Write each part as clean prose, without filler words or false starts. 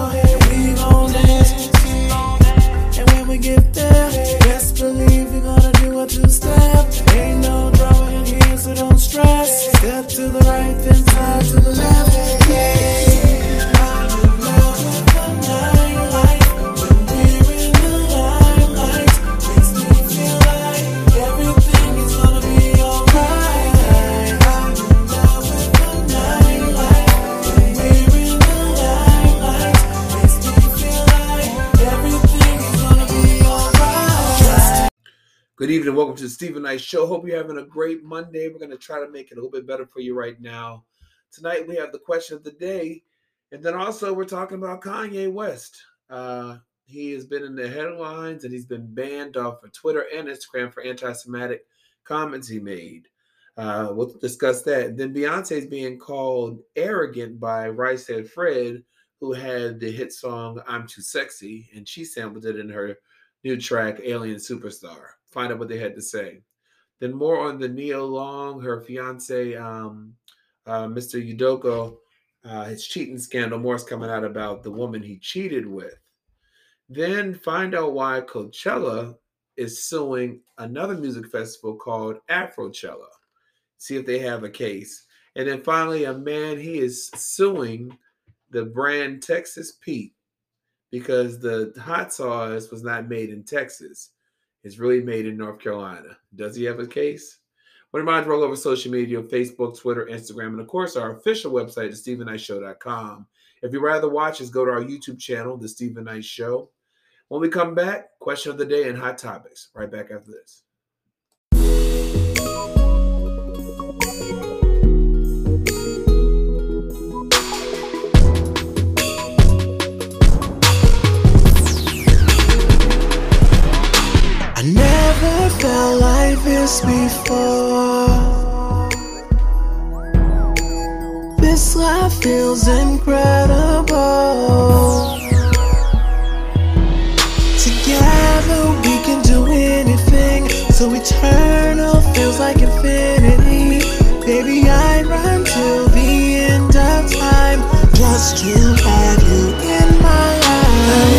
your head, we gon' dance. And when we get there, best believe we're gonna do a two-step. Ain't no drama in here, so don't stress. Step to the right, then slide to the left. Yeah, I'm in love with the nightlife. When we're in the limelight, makes me feel like everything is gonna be alright. I'm in love with the nightlife. When we're in the limelight, makes me feel like everything is gonna be alright. Good evening. Welcome to the Stephen Knight Show. Hope you're having a great Monday. We're going to try to make it a little bit better for you right now. Tonight, we have the question of the day. And then also, we're talking about Kanye West. He has been in the headlines and he's been banned off of Twitter and Instagram for anti-Semitic comments he made. We'll discuss that. And then Beyonce is being called arrogant by Rice Head Fred, who had the hit song I'm Too Sexy, and she sampled it in her new track, Alien Superstar. Find out what they had to say. Then more on the Nia Long, her fiance, Mr. Udoka, his cheating scandal. More is coming out about the woman he cheated with. Then find out why Coachella is suing another music festival called Afrochella. See if they have a case. And then finally, a man, he is suing the brand Texas Pete because the hot sauce was not made in Texas. It's really made in North Carolina. Does he have a case? Want to remind you all over social media, Facebook, Twitter, Instagram, and of course our official website is StephenKnightShow.com. If you'd rather watch us, go to our YouTube channel, The Stephen Knight Show. When we come back, question of the day and hot topics. Right back after this. Never felt like this before. This life feels incredible. Together we can do anything. So eternal feels like infinity. Baby, I'd run till the end of time just to have you in my life. I'll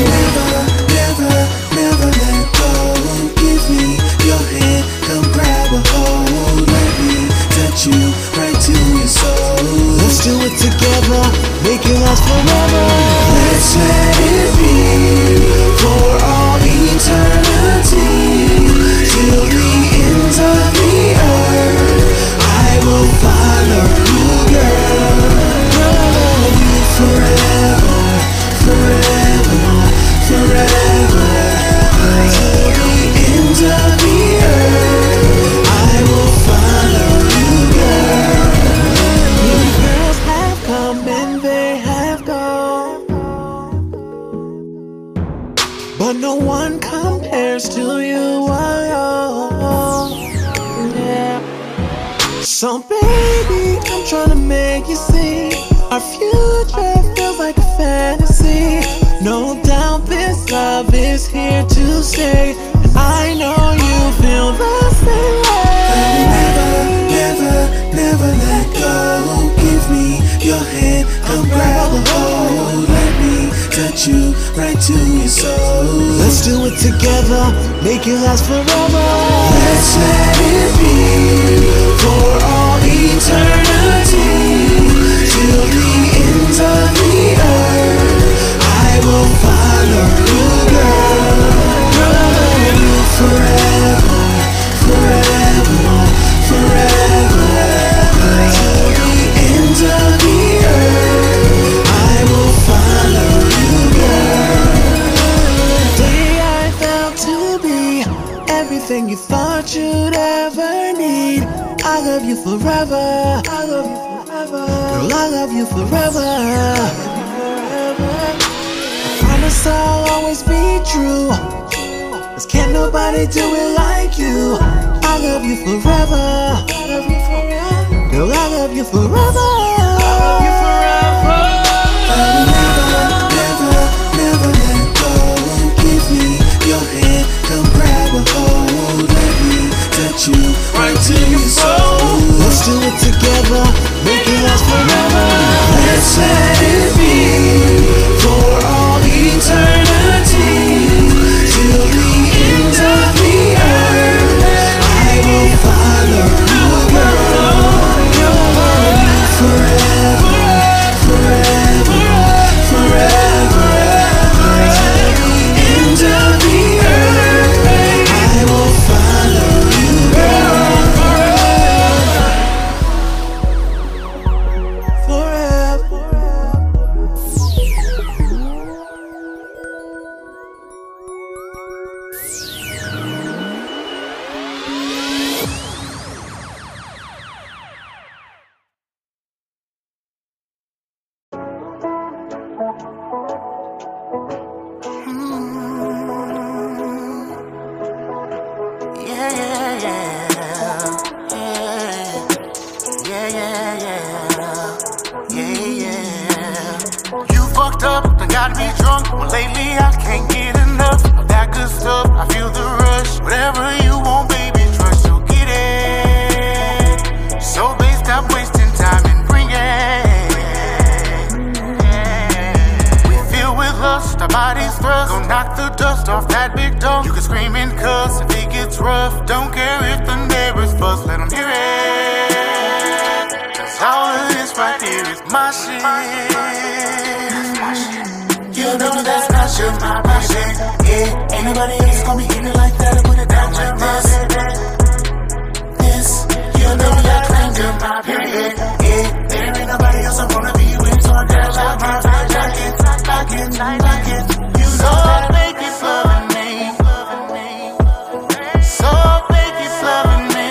never let go. Give me your hand, come grab a hold. Let me touch you right to your soul. Let's do it together, make it last forever. Let's let it be for all eternity. Till the ends of the earth, I will follow you, girl. I'll love you forever, forever, forever. Till the ends of the earth, I will follow you, girl. Many girls have come and they have gone, but no one compares to you. Yeah. So baby, I'm trying to make you see our future feels like a fantasy. No doubt this love is here to stay, and I know you feel the same way. Never let go. Give me your hand, come grab a hold. Let me touch you right to your soul. Let's do it together, make it last forever. Let's let it be for all eternity. Till the ends of the earth, I will follow you, girl. I'll love you forever, forever, forever. Till the ends of the earth, I will follow you, girl. Day I felt to be everything you thought you'd ever need. I love you forever, I love you forever. Girl, I love you forever. Promise I'll always be true, 'cause can't nobody do it like you. I love you forever, I love you forever. Girl, I love you forever, I love you forever. I'll never let go. Give me your hand, come grab a hold. Let me touch you right to your soul. Let's do it together, make it last forever. Let's let it be for all got me drunk, well lately I can't get enough of that good stuff. I feel the rush. Whatever you want, baby, trust you'll get it. So babe, stop wasting time and bring it. We feel with lust, our bodies thrust. Go knock the dust off that big dog. You can scream and cuss if it gets rough. Don't care if the neighbors fuss, let them hear it. Cause all of this right here is my shit. You know that's not your my shit. Yeah, ain't nobody else gonna be hitting it like that. I put it down like this. This, you know I claim to my period. Yeah, there ain't nobody else I wanna be with. So I gotta lock it. You know that make it loving me. So make it loving me.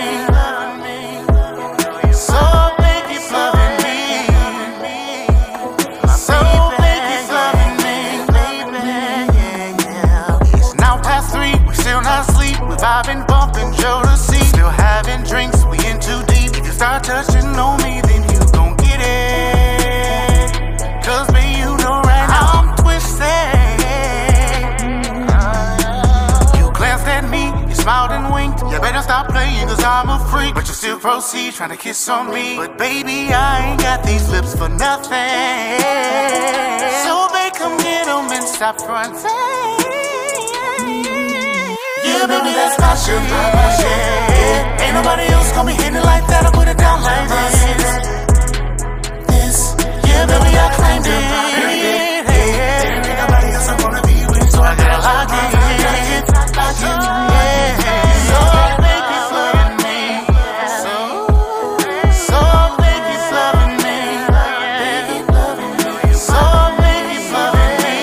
So make it loving me. So make it loving me, baby. Yeah. It's now past 3, we still not asleep. We vibing, bumping, Joe to see. Still having drinks, we in too deep. If you start touching on me, then you gon' get it. Cause baby, you know right now I'm twisted. You glanced at me, you smiled and winked. You better stop playing cause I'm a freak. But you still proceed trying to kiss on me. But baby, I ain't got these lips for nothing. So babe, come get 'em and stop fronting. Yeah, baby, that's not your shit. Ain't nobody else gonna be hitting it like that. I put it down like this. Yeah, baby, I claimed it. There ain't nobody else I wanna be with. So I gotta lock it. So make it loving me. So make it loving me. So make it loving me.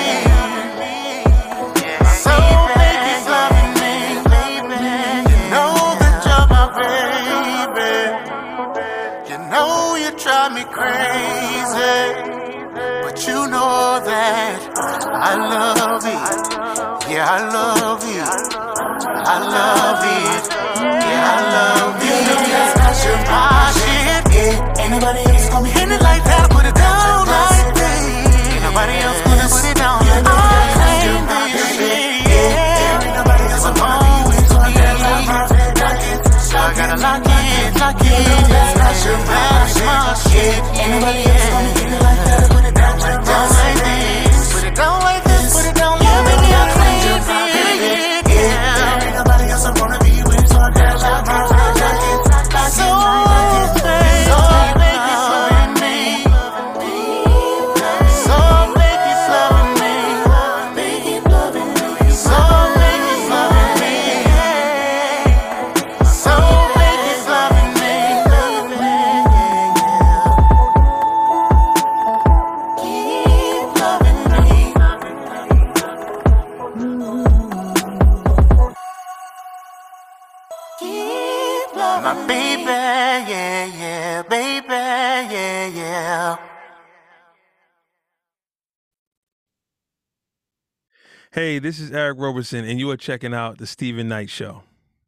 So make it loving me. You know that you're my baby. You know you drive me crazy. But you know that I love it. Yeah, I love it. I love it. Yeah, I love it. You know that's not your shit. Yeah, ain't nobody else gonna be hitting it like that. Put it down like that. Ain't nobody else gonna put it down like that. I claim this shit. Yeah, ain't nobody else I'm gonna be with. So I gotta lock it. So I gotta lock it, lock it. You know that's not your shit. Ain't nobody else gonna hit it like that. Put it down like this. Put it down like this. Put it down like this. Yeah, baby, I claim it. Yeah, there ain't nobody else I wanna be with. So I gotta lock it. So make it loving me. So make it loving me. So make it loving me. So make it loving me. Keep loving me. Keep loving my baby, yeah, yeah, baby, yeah, yeah. Hey, this is Eric Roberson, and you are checking out The Stephen Knight Show.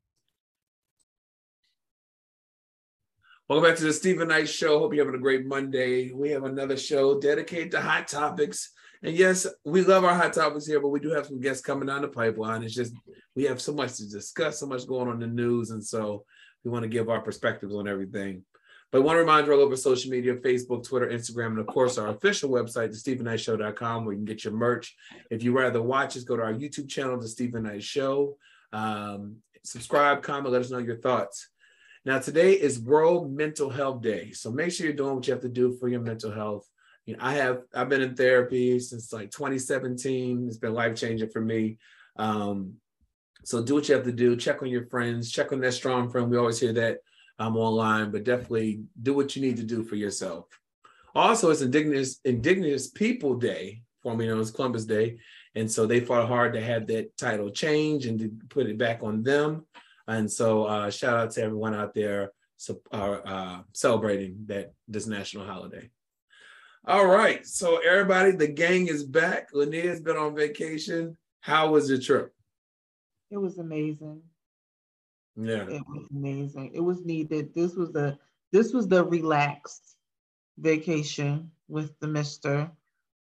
Welcome back to the Stephen Knight Show. Hope you're having a great Monday. We have another show dedicated to hot topics. And yes, we love our hot topics here, but we do have some guests coming down the pipeline. It's just we have so much to discuss, so much going on in the news, and so we want to give our perspectives on everything. But I want to remind you all over social media, Facebook, Twitter, Instagram, and of course our official website, thestephennightshow.com, where you can get your merch. If you rather watch us, go to our YouTube channel, The Stephen Knight Show. Subscribe, comment, let us know your thoughts. Now, today is World Mental Health Day, so make sure you're doing what you have to do for your mental health. You know, I've been in therapy since like 2017. It's been life-changing for me. So do what you have to do. Check on your friends. Check on that strong friend. We always hear that online, but definitely do what you need to do for yourself. Also, it's Indigenous People Day, formerly known as Columbus Day. And so they fought hard to have that title change and to put it back on them. And so shout out to everyone out there celebrating this national holiday. All right. So everybody, the gang is back. Lannia's been on vacation. How was your trip? It was amazing. Yeah. It was amazing. It was needed. This was the relaxed vacation with the mister.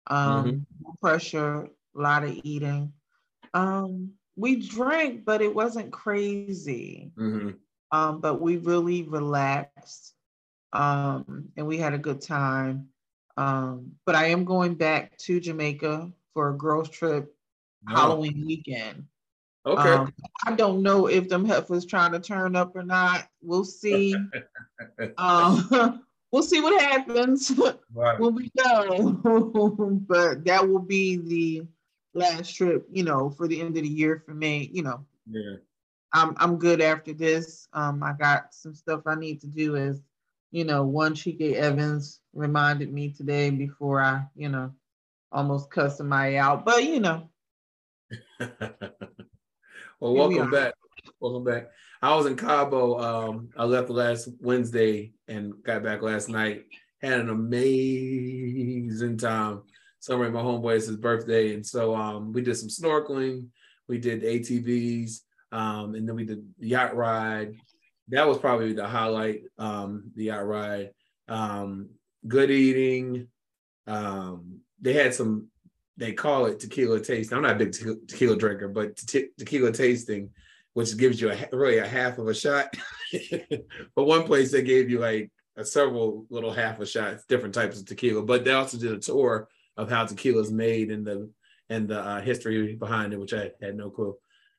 No pressure, a lot of eating. We drank, but it wasn't crazy. But we really relaxed. And we had a good time. But I am going back to Jamaica for a girls trip Halloween weekend. Okay. I don't know if them heifers trying to turn up or not. We'll see. We'll see what happens when we go. But that will be the last trip, for the end of the year for me. Yeah. I'm good after this. I got some stuff I need to do as, one Chike Evans reminded me today before I, almost cuss somebody out. But Well, welcome back. Welcome back. I was in Cabo. I left last Wednesday and got back last night. Had an amazing time. Celebrating my homeboy's birthday. And so we did some snorkeling. We did ATVs. And then we did the yacht ride. That was probably the highlight, the yacht ride. Good eating. They had some, they call it tequila tasting. I'm not a big tequila drinker, but tequila tasting, which gives you really a half of a shot. But one place they gave you like several little half a shots, different types of tequila. But they also did a tour of how tequila is made and the history behind it, which I had no clue.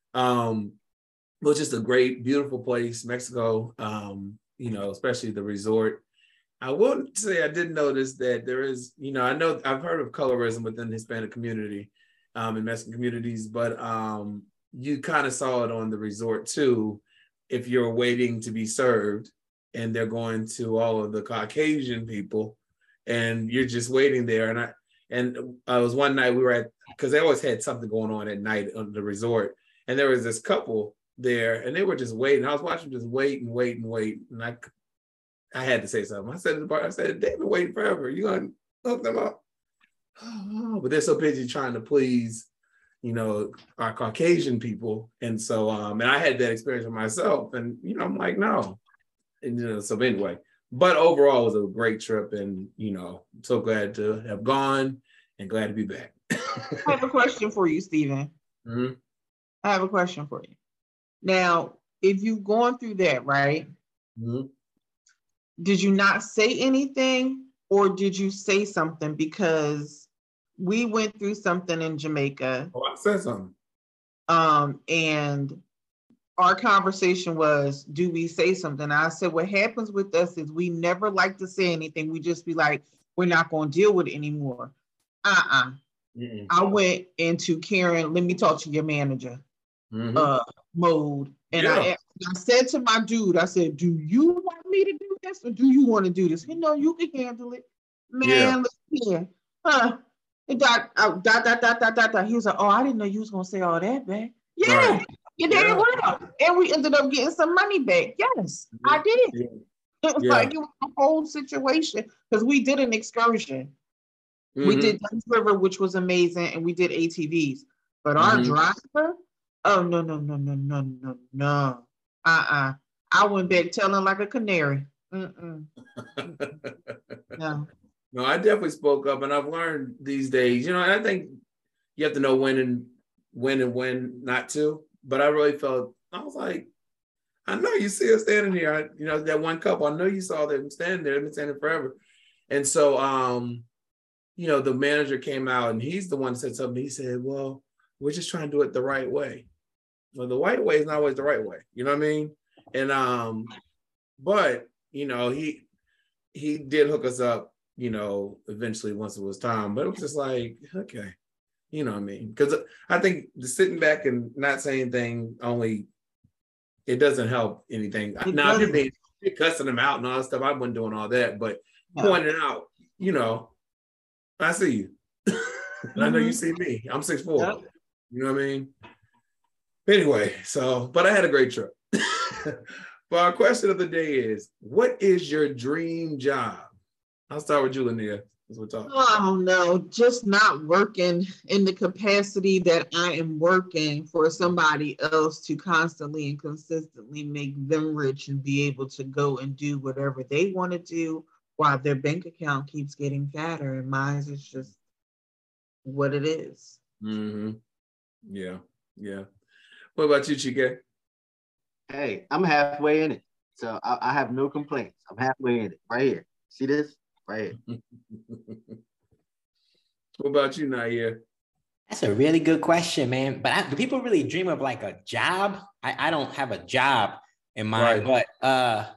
It was just a great, beautiful place, Mexico. Especially the resort. I wouldn't say I did notice that there is, I know I've heard of colorism within the Hispanic community, and Mexican communities, but you kind of saw it on the resort too. If you're waiting to be served and they're going to all of the Caucasian people and you're just waiting there. And I was one night we were at, because they always had something going on at night on the resort. And there was this couple there and they were just waiting. I was watching them just wait. And I had to say something. I said to the bar, they've been waiting forever. You gonna hook them up? Oh, but they're so busy trying to please, our Caucasian people. And so, and I had that experience with myself. And, I'm like, no. And, so anyway, but overall it was a great trip. And, I'm so glad to have gone and glad to be back. I have a question for you, Stephen. Mm-hmm. I have a question for you. Now, if you've gone through that, right? Mm-hmm. Did you not say anything or did you say something? Because we went through something in Jamaica. Oh, I said something. And our conversation was, do we say something? I said, what happens with us is we never like to say anything. We just be like, we're not going to deal with it anymore. Mm-mm. I went into Karen, let me talk to your manager mode. And I said to my dude, I said, do you want me to do this or do you want to do this? You can handle it. Man, look here. He was like, oh, I didn't know you was going to say all that back. Yeah, right. You damn well. And we ended up getting some money back. Yes, I did. Yeah. It was like, it was a whole situation because we did an excursion. Mm-hmm. We did Dunn's River, which was amazing, and we did ATVs. But our driver, oh, no. I went back telling like a canary. No. No, I definitely spoke up, and I've learned these days, I think you have to know when and when not to. But I really felt, I was like, I know you see us standing here. That one couple, I know you saw them standing there. They've been standing forever. And so, the manager came out and he's the one that said something. He said, well, we're just trying to do it the right way. Well, the right way is not always the right way. You know what I mean? And, but, he did hook us up, eventually once it was time, but it was just like, okay, you know what I mean? Because I think the sitting back and not saying anything it doesn't help anything. Now, if you're cussing them out and all that stuff, I wasn't doing all that, but pointing out, I see you. And I know you see me. I'm 6'4". Yep. You know what I mean? Anyway, but I had a great trip. But our question of the day is, what is your dream job? I'll start with you, Lanier, as we're talking. Oh, no, just not working in the capacity that I am working for somebody else to constantly and consistently make them rich and be able to go and do whatever they want to do while their bank account keeps getting fatter. And mine is just what it is. Mm-hmm. Yeah, yeah. What about you, Chike? Hey, I'm halfway in it. So I have no complaints. I'm halfway in it. Right here. See this? Right here. What about you, Nair? That's a really good question, man. But do people really dream of like a job? I don't have a job in mind, Right. but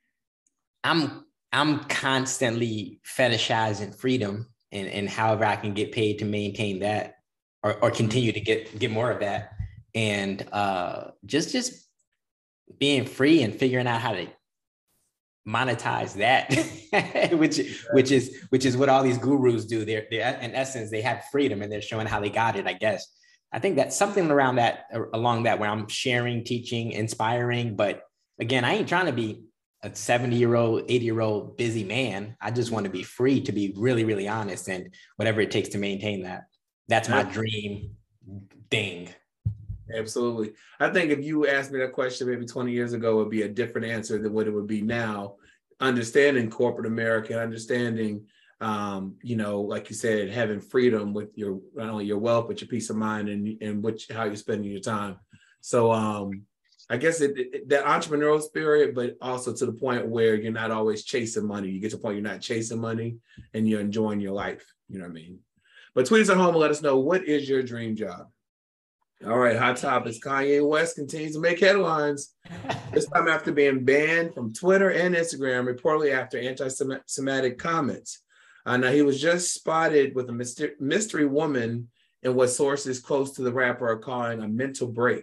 I'm constantly fetishizing freedom and however I can get paid to maintain that or continue to get more of that. And just being free and figuring out how to monetize that, which is what all these gurus do. They're in essence, they have freedom and they're showing how they got it, I guess. I think that's something around that, along that, where I'm sharing, teaching, inspiring. But again, I ain't trying to be a 70-year-old, 80-year-old busy man. I just want to be free, to be really, really honest, and whatever it takes to maintain that. That's my dream thing. Absolutely. I think if you asked me that question maybe 20 years ago, it would be a different answer than what it would be now. Understanding corporate America, understanding, like you said, having freedom with your, not only your wealth, but your peace of mind and how you're spending your time. So I guess that entrepreneurial spirit, but also to the point where you're not always chasing money. You get to the point you're not chasing money and you're enjoying your life. You know what I mean? But tweet us at home and let us know, what is your dream job? All right, hot topics. Kanye West continues to make headlines, this time after being banned from Twitter and Instagram, reportedly after anti-Semitic comments. Now, he was just spotted with a mystery woman in what sources close to the rapper are calling a mental break.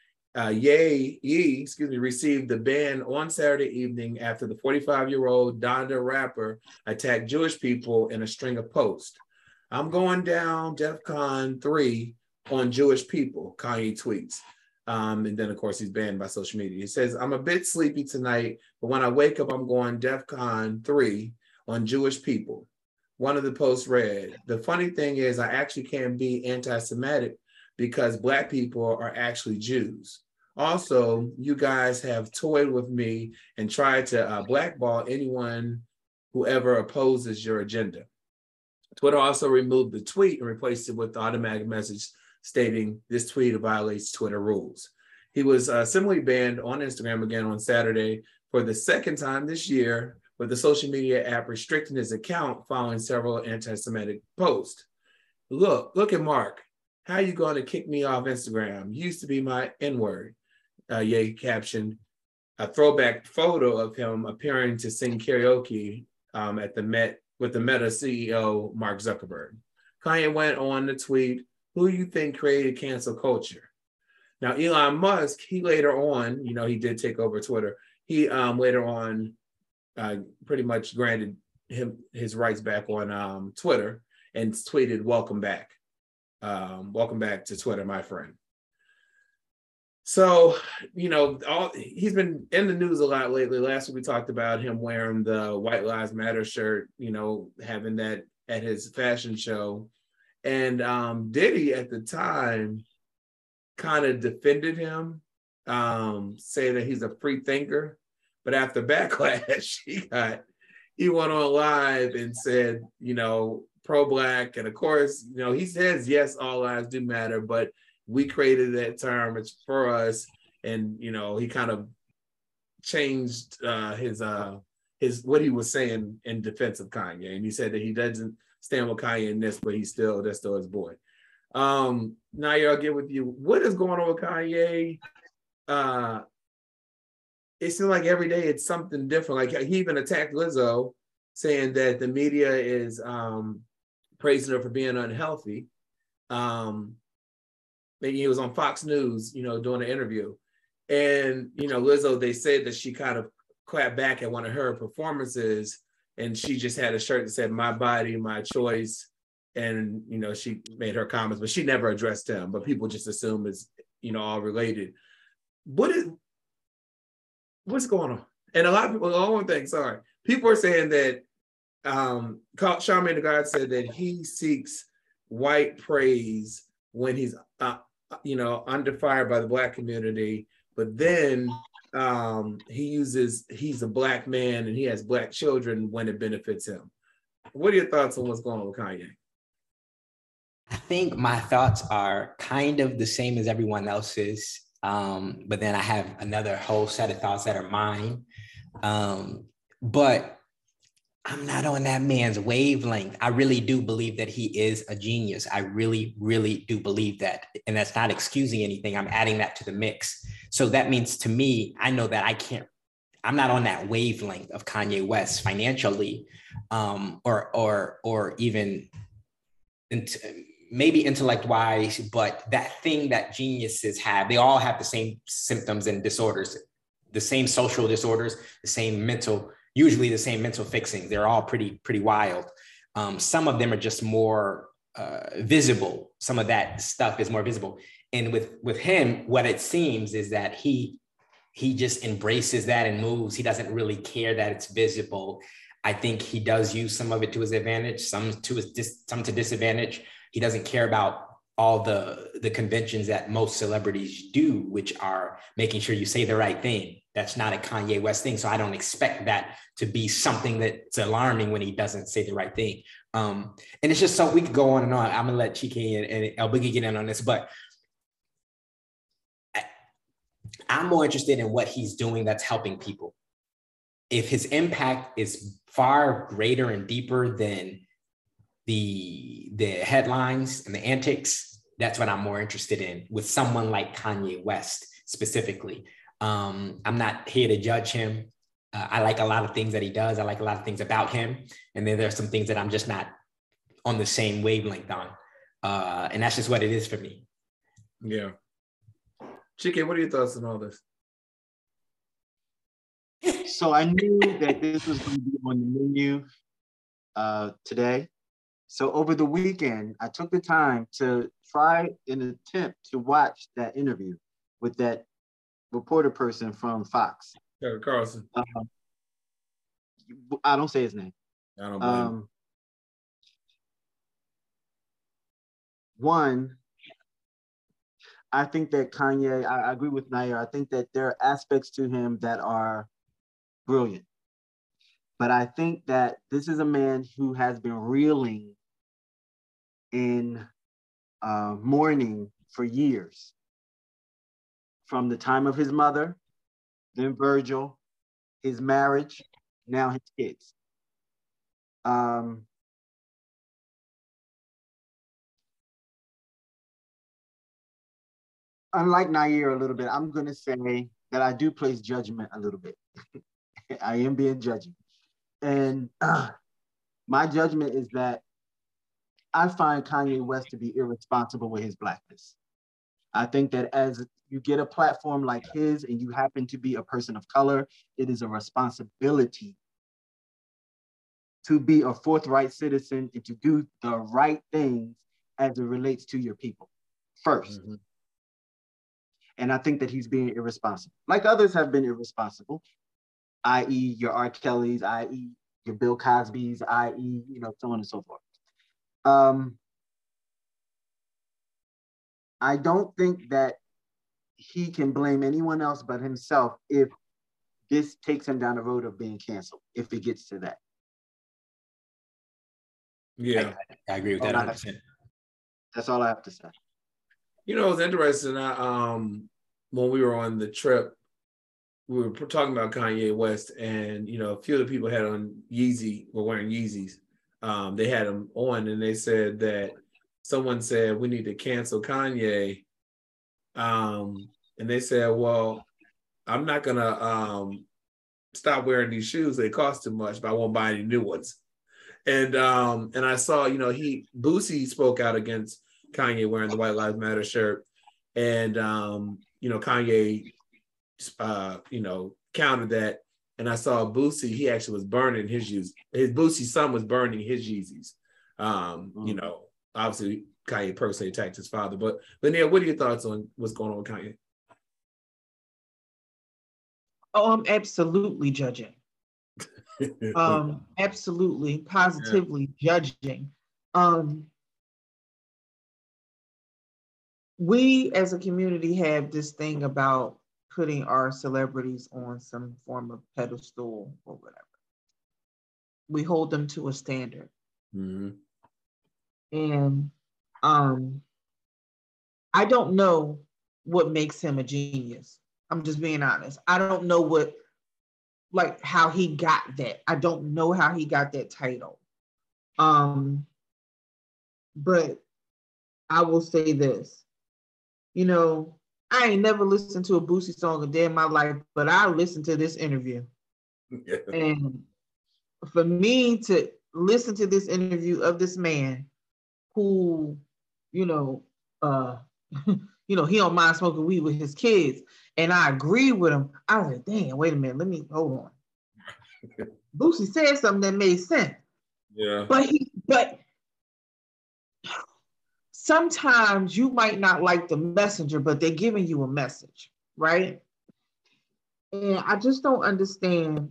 Ye received the ban on Saturday evening after the 45-year-old Donda rapper attacked Jewish people in a string of posts. I'm going down DEFCON 3 on Jewish people, Kanye tweets. And then, of course, he's banned by social media. He says, I'm a bit sleepy tonight, but when I wake up, I'm going DEFCON 3 on Jewish people. One of the posts read, the funny thing is I actually can't be anti-Semitic because Black people are actually Jews. Also, you guys have toyed with me and tried to blackball anyone who ever opposes your agenda. Twitter also removed the tweet and replaced it with the automatic message stating this tweet violates Twitter rules. He was similarly banned on Instagram again on Saturday for the second time this year, with the social media app restricting his account following several anti-Semitic posts. Look at Mark. How are you going to kick me off Instagram? Used to be my N-word. Ye captioned a throwback photo of him appearing to sing karaoke at the Met with the Meta CEO, Mark Zuckerberg. Kanye went on to tweet, who you think created cancel culture? Now, Elon Musk, he later on, he did take over Twitter. He later on pretty much granted him his rights back on Twitter and tweeted, welcome back. Welcome back to Twitter, my friend. So, he's been in the news a lot lately. Last week we talked about him wearing the White Lives Matter shirt, having that at his fashion show. And Diddy at the time kind of defended him, saying that he's a free thinker. But after backlash, he went on live and said, pro-Black. And of course, he says, yes, all lives do matter, but we created that term, it's for us. And, he kind of changed his what he was saying in defense of Kanye. And he said that he doesn't stand with Kanye in this, but that's still his boy. Nair, I'll get with you. What is going on with Kanye? It seems like every day it's something different. Like he even attacked Lizzo, saying that the media is praising her for being unhealthy. Maybe he was on Fox News, doing an interview. And, Lizzo, they said that she kind of clapped back at one of her performances, and she just had a shirt that said, my body, my choice. And, she made her comments, but she never addressed him. But people just assume it's, all related. What's going on? And a lot of people, people are saying that Charlamagne tha God said that he seeks white praise when he's, under fire by the Black community, but then he's a Black man and he has Black children when it benefits him. What are your thoughts on what's going on with Kanye? I think my thoughts are kind of the same as everyone else's, but then I have another whole set of thoughts that are mine. But I'm not on that man's wavelength. I really do believe that he is a genius. I really, really do believe that. And that's not excusing anything. I'm adding that to the mix. So that means to me, I know that I'm not on that wavelength of Kanye West financially, or even maybe intellect-wise, but that thing that geniuses have, they all have the same symptoms and disorders, the same social disorders, usually the same mental fixings. They're all pretty wild. Some of them are just more visible. Some of that stuff is more visible. And with him, what it seems is that he just embraces that and moves. He doesn't really care that it's visible. I think he does use some of it to his advantage, some to disadvantage. He doesn't care about all the conventions that most celebrities do, which are making sure you say the right thing. That's not a Kanye West thing. So I don't expect that to be something that's alarming when he doesn't say the right thing. And it's just so we could go on and on. I'm gonna let Chike and El Boogie get in on this, but I'm more interested in what he's doing that's helping people. If his impact is far greater and deeper than the headlines and the antics, that's what I'm more interested in with someone like Kanye West specifically. I'm not here to judge him. I like a lot of things that he does. I like a lot of things about him. And then there's some things that I'm just not on the same wavelength on. And that's just what it is for me. Yeah. Chike, what are your thoughts on all this? So I knew that this was going to be on the menu today. So over the weekend, I took the time to try an attempt to watch that interview with that reporter person from Fox. Tucker Carlson. I don't say his name. I don't blame him. One, I think that Kanye, I agree with Nair. I think that there are aspects to him that are brilliant. But I think that this is a man who has been reeling in mourning for years. From the time of his mother, then Virgil, his marriage, now his kids. Unlike Nair a little bit, I'm going to say that I do place judgment a little bit. I am being judgy. And my judgment is that I find Kanye West to be irresponsible with his blackness. I think that as you get a platform like his and you happen to be a person of color, it is a responsibility to be a forthright citizen and to do the right things as it relates to your people first. Mm-hmm. And I think that he's being irresponsible, like others have been irresponsible, i.e. your R. Kelly's, i.e. your Bill Cosby's, i.e. so on and so forth. I don't think that he can blame anyone else but himself if this takes him down the road of being canceled, if it gets to that. Yeah. I agree with that 100%. That's all I have to say. It's interesting. When we were on the trip, we were talking about Kanye West, and a few of the people had on were wearing Yeezys. They had them on, and they said that someone said we need to cancel Kanye, and they said, "Well, I'm not gonna stop wearing these shoes. They cost too much, but I won't buy any new ones." And I saw, Boosie spoke out against Kanye wearing the White Lives Matter shirt, and Kanye, countered that. And I saw Boosie, he actually was burning his Yeezys. Boosie's son was burning his Yeezys. Obviously Kanye personally attacked his father. But Neil, what are your thoughts on what's going on with Kanye? Oh, I'm absolutely judging. Absolutely, positively judging. We as a community have this thing about putting our celebrities on some form of pedestal or whatever. We hold them to a standard. Mm-hmm. And I don't know what makes him a genius. I'm just being honest. I don't know how he got that. I don't know how he got that title. But I will say this, I ain't never listened to a Boosie song a day in my life, but I listened to this interview. Yeah. And for me to listen to this interview of this man who, he don't mind smoking weed with his kids, and I agree with him. I was like, damn, wait a minute, let me hold on. Boosie said something that made sense. Yeah. But sometimes you might not like the messenger, but they're giving you a message, right? And I just don't understand.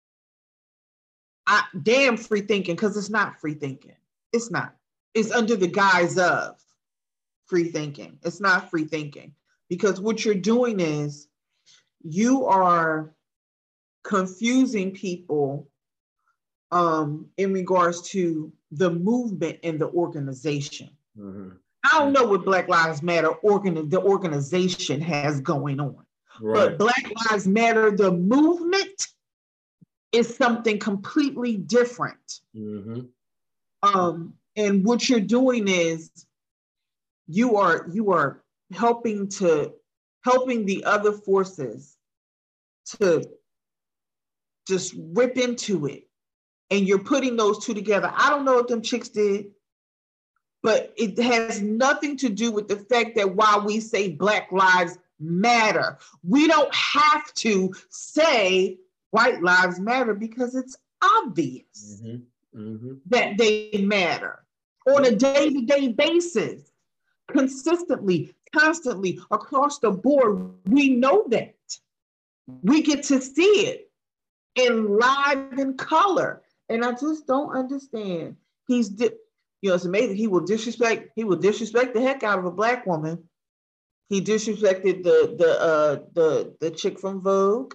Damn free thinking, because it's not free thinking. It's not. It's under the guise of free thinking. It's not free thinking, because what you're doing is you are confusing people in regards to the movement and the organization. Mm-hmm. I don't know what Black Lives Matter the organization has going on, right. But Black Lives Matter, the movement, is something completely different. Mm-hmm. And what you're doing is you are helping the other forces to just rip into it, and you're putting those two together. I don't know what them chicks did, but it has nothing to do with the fact that while we say Black Lives Matter, we don't have to say White Lives Matter, because it's obvious that they matter on a day-to-day basis, consistently, constantly, across the board. We know that. We get to see it in live in color. And I just don't understand. It's amazing. He will disrespect the heck out of a Black woman. He disrespected the chick from Vogue,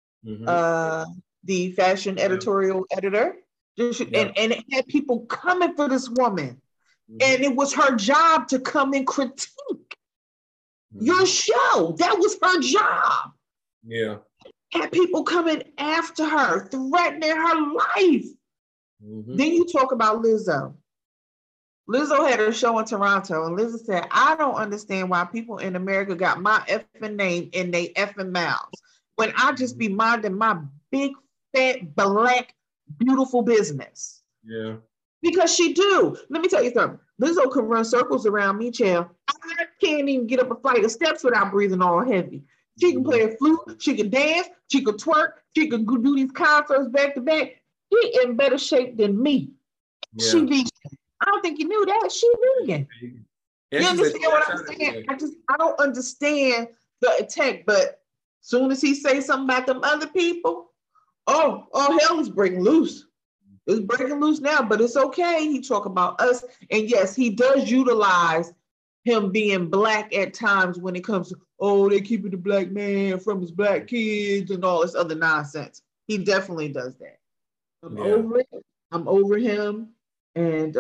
the fashion editorial editor. And it had people coming for this woman. And it was her job to come and critique your show. That was her job. Yeah. Had people coming after her, threatening her life. Then you talk about Lizzo. Lizzo had her show in Toronto, and Lizzo said, I don't understand why people in America got my effing name in they effing mouths when I just be minding my big, fat, Black, beautiful business. Yeah. Because she do. Let me tell you something. Lizzo can run circles around me, child. I can't even get up a flight of steps without breathing all heavy. She can play a flute, she can dance, she can twerk, she can do these concerts back to back. She in better shape than me. Yeah. She vegan. I don't think you knew that. She vegan. You understand what I'm saying? I don't understand the attack, but soon as he say something about them other people, oh, hell is breaking loose. It's breaking loose now, but it's okay. He talk about us. And yes, he does utilize him being Black at times when it comes to, they keeping the Black man from his Black kids and all this other nonsense. He definitely does that. I'm over it. I'm over him. And,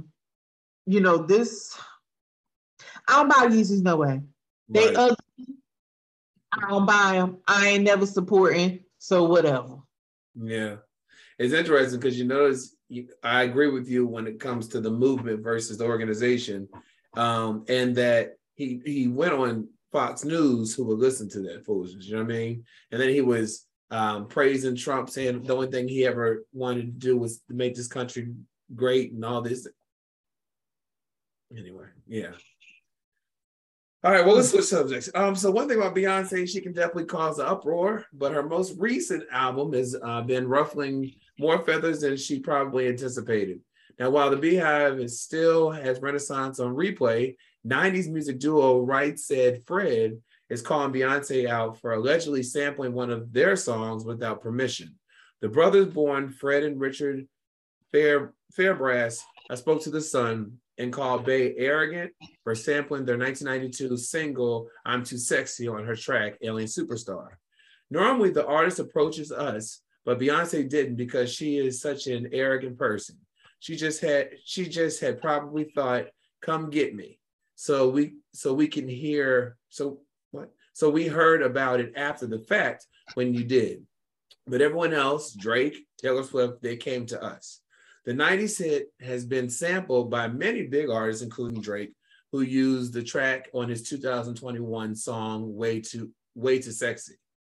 this, I don't buy Yeezys no way. They ugly. I don't buy them. I ain't never supporting, so whatever. Yeah. It's interesting because you notice, I agree with you when it comes to the movement versus the organization, and that he went on Fox News, who would listen to that foolishness, you know what I mean? And then he was praising Trump, saying the only thing he ever wanted to do was to make this country great and all this. Anyway, yeah. All right, well, let's switch subjects. So one thing about Beyonce, she can definitely cause an uproar, but her most recent album has been ruffling more feathers than she probably anticipated. Now, while the Beehive still has renaissance on replay, 90s music duo Right Said Fred is calling Beyonce out for allegedly sampling one of their songs without permission. The brothers born Fred and Richard Fairbrass spoke to The Sun and called Bey arrogant for sampling their 1992 single, I'm Too Sexy, on her track, Alien Superstar. Normally, the artist approaches us, but Beyonce didn't because she is such an arrogant person. She just had probably thought Come Get Me. So we can hear, so we heard about it after the fact when you did. But everyone else, Drake, Taylor Swift, they came to us. The 90s hit has been sampled by many big artists, including Drake, who used the track on his 2021 song, Way Too Sexy.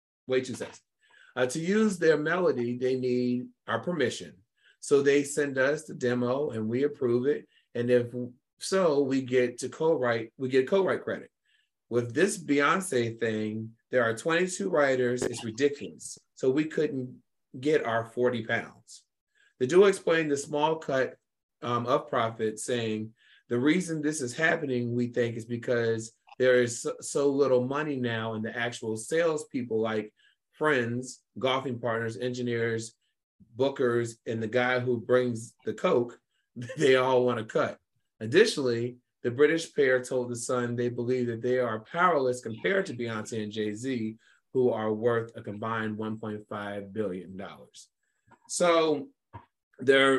To use their melody, they need our permission. So they send us the demo and we approve it. And if so, we get co-write credit. With this Beyonce thing, there are 22 writers. It's ridiculous. So we couldn't get our 40 pounds. The duo explained the small cut of profit, saying, the reason this is happening, we think, is because there is so little money now in the actual salespeople like friends, golfing partners, engineers, bookers, and the guy who brings the Coke, they all want to cut. Additionally, the British pair told The Sun they believe that they are powerless compared to Beyonce and Jay-Z, who are worth a combined $1.5 billion. So they're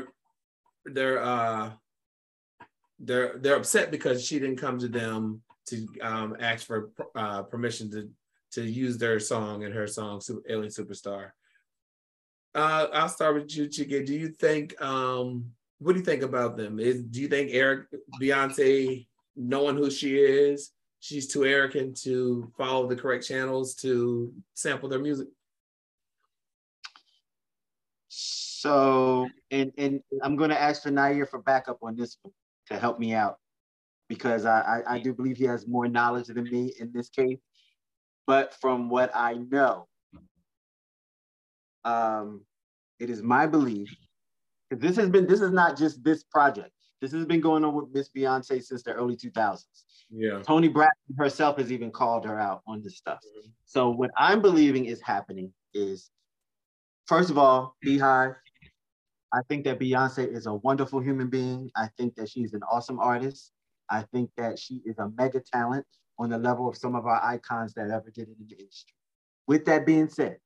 upset because she didn't come to them to ask for permission to use their song and her song, Alien Superstar. I'll start with you, Chike. Do you think, what do you think about them? Do you think Beyonce, knowing who she is, she's too arrogant to follow the correct channels to sample their music? So, and I'm going to ask for Nair for backup on this one to help me out, because I do believe he has more knowledge than me in this case. But from what I know, it is my belief, this is not just this project. This has been going on with Miss Beyonce since the early 2000s. Yeah. Toni Braxton herself has even called her out on this stuff. Mm-hmm. So what I'm believing is happening is, first of all, Beehive, I think that Beyonce is a wonderful human being. I think that she's an awesome artist. I think that she is a mega talent on the level of some of our icons that ever did it in the industry. With that being said,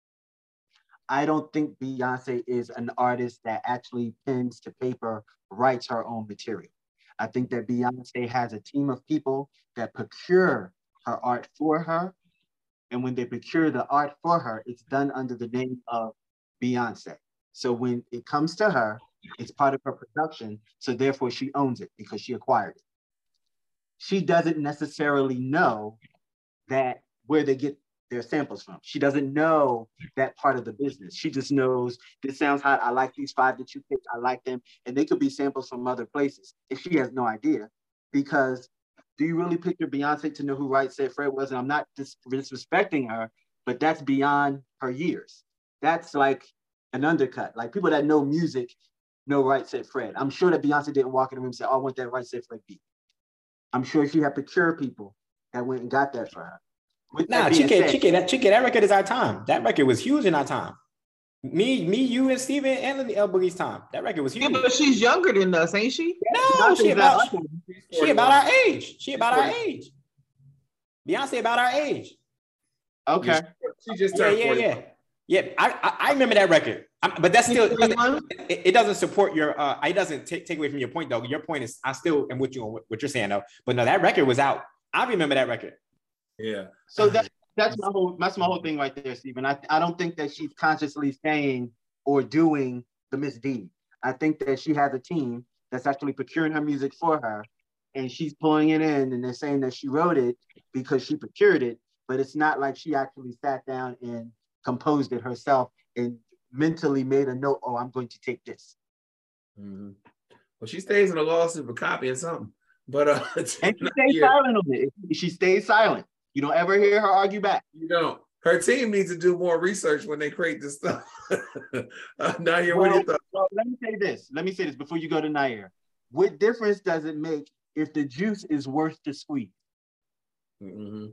I don't think Beyonce is an artist that actually pens to paper, writes her own material. I think that Beyonce has a team of people that procure her art for her. And when they procure the art for her, it's done under the name of Beyonce. So when it comes to her, it's part of her production. So therefore she owns it because she acquired it. She doesn't necessarily know that where they get their samples from. She doesn't know that part of the business. She just knows, this sounds hot. I like these 5 that you picked. I like them. And they could be samples from other places if she has no idea. Because do you really picture Beyonce to know who Right Said Fred was? And I'm not disrespecting her, but that's beyond her years. That's like an undercut. Like people that know music know Right Said Fred. I'm sure that Beyonce didn't walk in the room and say, oh, I want that Right Said Fred beat. I'm sure she had procured people that went and got that for her. Nah, Chike, that record is our time. That record was huge in our time. Me, you, and Steven, and El Boogie's time. That record was huge. Yeah, but she's younger than us, ain't she? No, she about our age. She about our age. Beyonce about our age. Okay. She just turned 40. Yeah. I remember that record. But that's still, it doesn't support your, it doesn't take away from your point though. Your point is, I still am with you on what you're saying though. But no, that record was out. I remember that record. Yeah. So that's my whole thing right there, Stephen. I don't think that she's consciously saying or doing the misdeed. I think that she has a team that's actually procuring her music for her, and she's pulling it in, and they're saying that she wrote it because she procured it, but it's not like she actually sat down and composed it herself and mentally made a note, oh, I'm going to take this. Mm-hmm. Well, she stays in a lawsuit for copying something. But and she stays silent on it. She stays silent. You don't ever hear her argue back. You don't. Her team needs to do more research when they create this stuff. Nair, what do you think? Well, let me say this before you go to Nair. What difference does it make if the juice is worth the squeeze? Mm-hmm.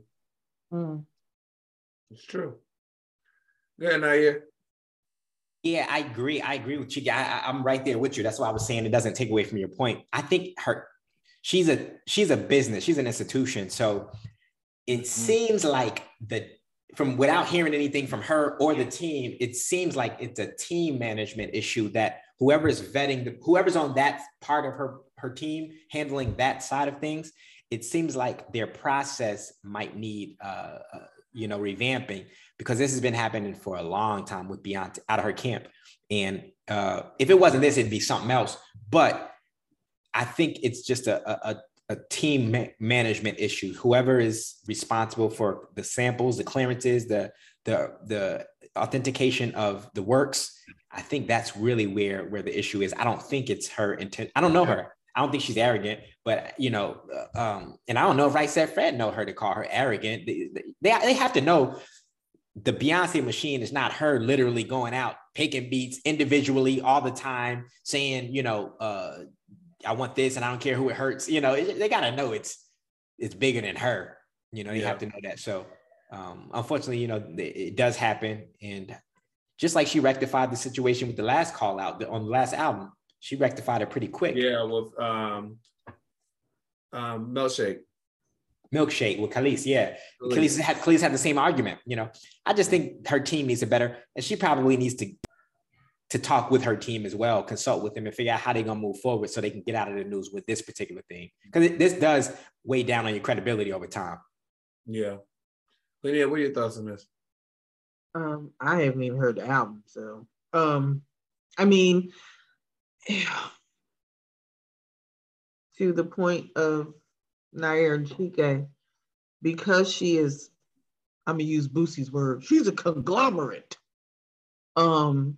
It's true. Go ahead, Nair. Yeah, I agree with you. I'm right there with you. That's why I was saying it doesn't take away from your point. I think she's a business. She's an institution. So it seems like from without hearing anything from her or the team, it seems like it's a team management issue that whoever's vetting, whoever's on that part of her team handling that side of things, it seems like their process might need, revamping, because this has been happening for a long time with Beyonce out of her camp. And if it wasn't this, it'd be something else. But I think it's just a team management issue. Whoever is responsible for the samples, the clearances, the authentication of the works, I think that's really where the issue is. I don't think it's her intent. I don't know her. I don't think she's arrogant, but and I don't know if Right Said Fred know her to call her arrogant. They have to know the Beyonce machine is not her literally going out, picking beats individually all the time, saying, I want this and I don't care who it hurts. They got to know it's bigger than her. You have to know that. So unfortunately, it does happen. And just like she rectified the situation with the last call out on the last album, she rectified it pretty quick. Yeah, with Milkshake with Khalees. Yeah. Khalees had the same argument. I just think her team needs it better. And she probably needs to talk with her team as well, consult with them and figure out how they're going to move forward so they can get out of the news with this particular thing. Because this does weigh down on your credibility over time. Yeah. Linnea, what are your thoughts on this? I haven't even heard the album. So, to the point of Nair and Chike, because she is, I'm going to use Boosie's word, she's a conglomerate. And,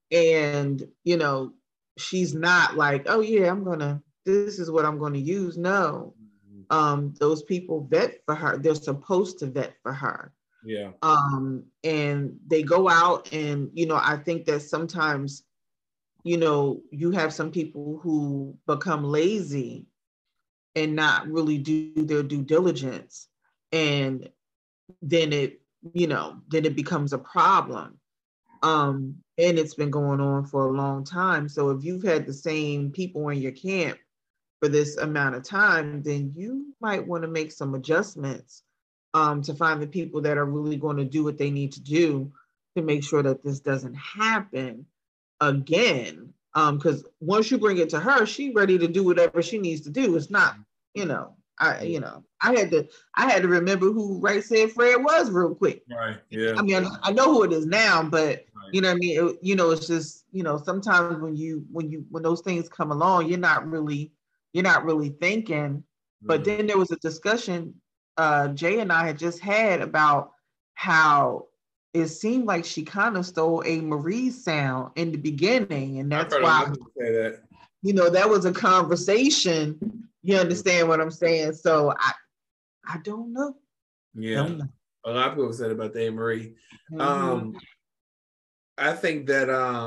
she's not like, oh yeah, this is what I'm going to use. No, those people vet for her. They're supposed to vet for her. Yeah. And they go out and, I think that sometimes, you have some people who become lazy and not really do their due diligence. And then it becomes a problem. And it's been going on for a long time. So if you've had the same people in your camp for this amount of time, then you might want to make some adjustments to find the people that are really going to do what they need to do to make sure that this doesn't happen again. Because once you bring it to her, she's ready to do whatever she needs to do. It's not, I had to remember who Right Said Fred was real quick. Right. Yeah. I know who it is now, but you know what I mean? It's just, sometimes when those things come along, you're not really thinking. But then there was a discussion Jay and I had just had about how it seemed like she kind of stole a Marie sound in the beginning. And that's why, that was a conversation. You understand what I'm saying? So I don't know. Yeah. A lot of people said about the Marie. Mm-hmm. I think that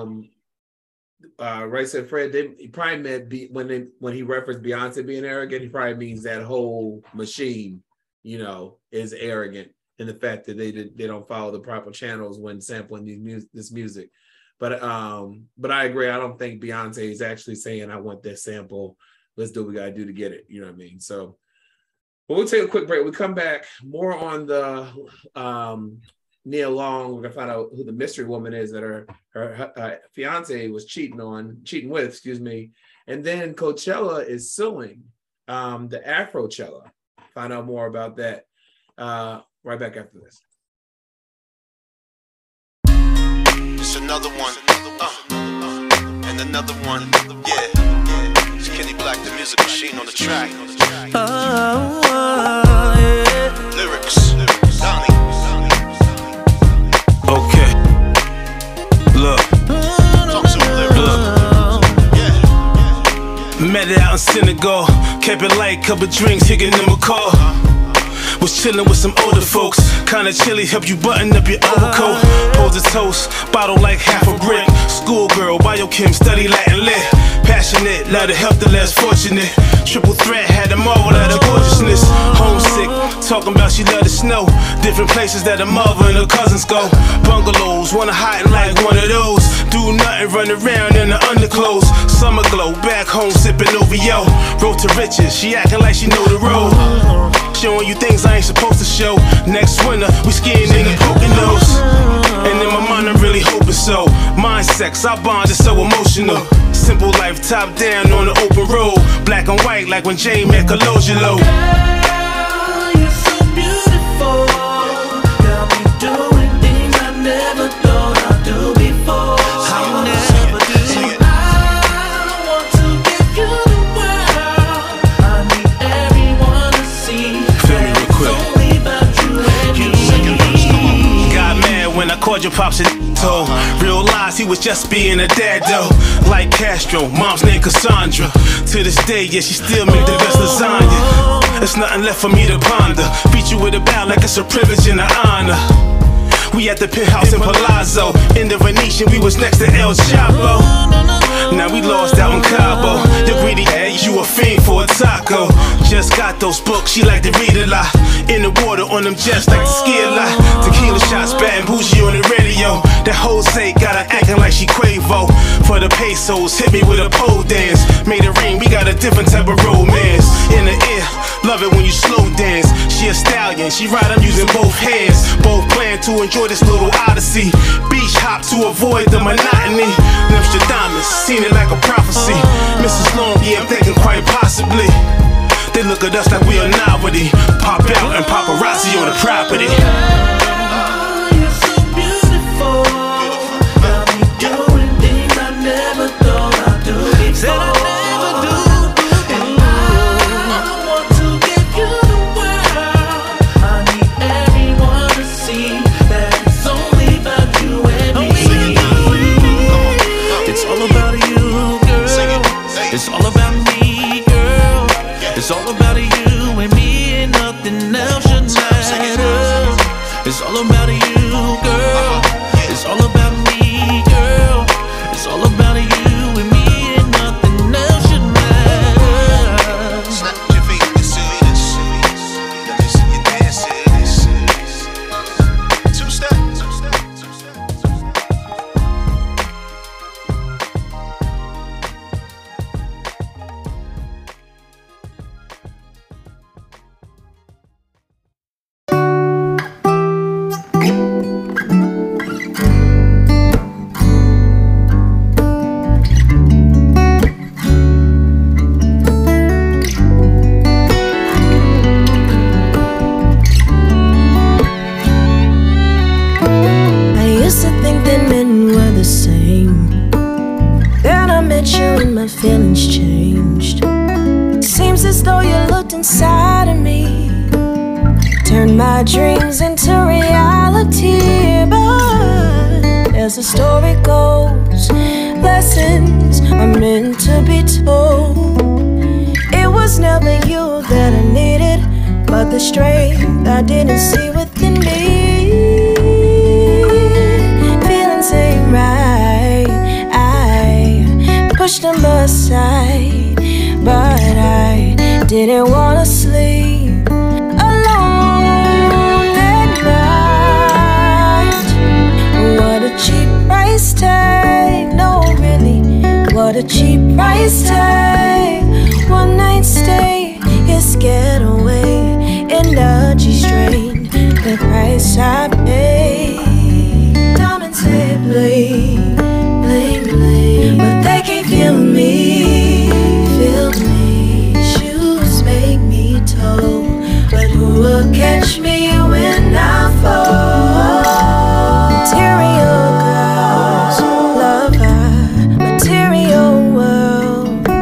Right Said Fred, he probably meant when he referenced Beyonce being arrogant, he probably means that whole machine, is arrogant in the fact that they don't follow the proper channels when sampling this music. But I agree. I don't think Beyonce is actually saying, I want this sample. Let's do what we got to do to get it. You know what I mean? So we'll take a quick break. We come back more on the Nia Long. We're going to find out who the mystery woman is that her fiance was cheating with. And then Coachella is suing the Afrochella. Find out more about that right back after this. Just another one. And another one. Yeah. It's Kenny Black, the music machine on the track. Yeah. Lyrics. Donnie. Okay. Look. Talk some lyrics. Yeah. Met it out in Senegal. Kept it light, couple drinks, hitting them a call. Was chillin' with some older folks. Kinda chilly, help you button up your overcoat. Pose a toast, bottle like half a brick. Schoolgirl, biochem, study Latin lit. Passionate, love to help the less fortunate. Triple threat, had them all without her gorgeousness. Homesick, talking about she love the snow. Different places that her mother and her cousins go. Bungalows, wanna hide like one of those. Do nothing, run around in the underclothes. Summer glow, back home sipping OVO. Road to riches, she acting like she know the road. Showing you things I ain't supposed to show. Next winter, we skiing in the Poconos. And in my mind, I'm really hoping so. Mind sex, our bond is so emotional. simple life, top down on the open road. Black and white like when Jane met Colangelo. Girl, you're so beautiful. Got me doing things I never thought I'd do before. I never do. I want to give you the world. I need everyone to see that it's only about you and me. Got mad when I called your pops and told. Realized he was just being a dad though. Like Castro, mom's name Cassandra. To this day, yeah, she still make the best lasagna. There's nothing left for me to ponder. Beat you with a bow like it's a privilege and an honor. We at the penthouse in Palazzo. In the Venetian, we was next to El Chapo. Now we lost out in Cabo. The greedy ass, you a fiend for a taco. Just got those books, she like to read a lot. In the water on them jets, like to ski a lot. Tequila shots, bad and bougie on the radio. That Jose got her acting like she Quavo. For the pesos, hit me with a pole dance. Made it ring, we got a different type of romance. In the air, love it when you slow dance. She a stallion, she ride, I'm using both hands. Both plan to enjoy this little odyssey. Beach hop to avoid the monotony. Nostradamus, seen it like a prophecy. Mrs. Long, yeah, I'm thinking quite possibly. They look at us like we a novelty. Pop out and paparazzi on the property. You're so beautiful. Got me doing things I never thought I'd do before. Said I never do. And I want to give you the world. I need everyone to see that it's only about you and me. It's all about you, girl. It's all about me, girl. It's all about you and me, and nothing else should matter. It's all about you, girl. It's all about me, girl. It's all about you and me, and nothing else should matter. Snap your feet, it's serious. Let me see you dance to this. Two step, two step, two step, two step. I used to think that men were the same. Then I met you and my feelings changed. Seems as though you looked inside of me, turned my dreams into reality. But as the story goes, lessons are meant to be told. It was never you that I needed, but the strength I didn't see within me. Feelings ain't right, I pushed them aside, but I didn't wanna sleep alone at night. What a cheap price tag, no really, what a cheap price tag. One night stay, it's getaway, energy strain, the price I pay. Diamonds say bling, bling, bling, but they can't feel me, feel me. Shoes make me tow, but who will catch me when I fall? Material girls love our material world.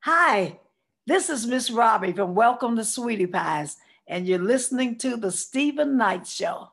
Hi, this is Miss Robbie from Welcome to Sweetie Pies, and you're listening to the Stephen Knight Show.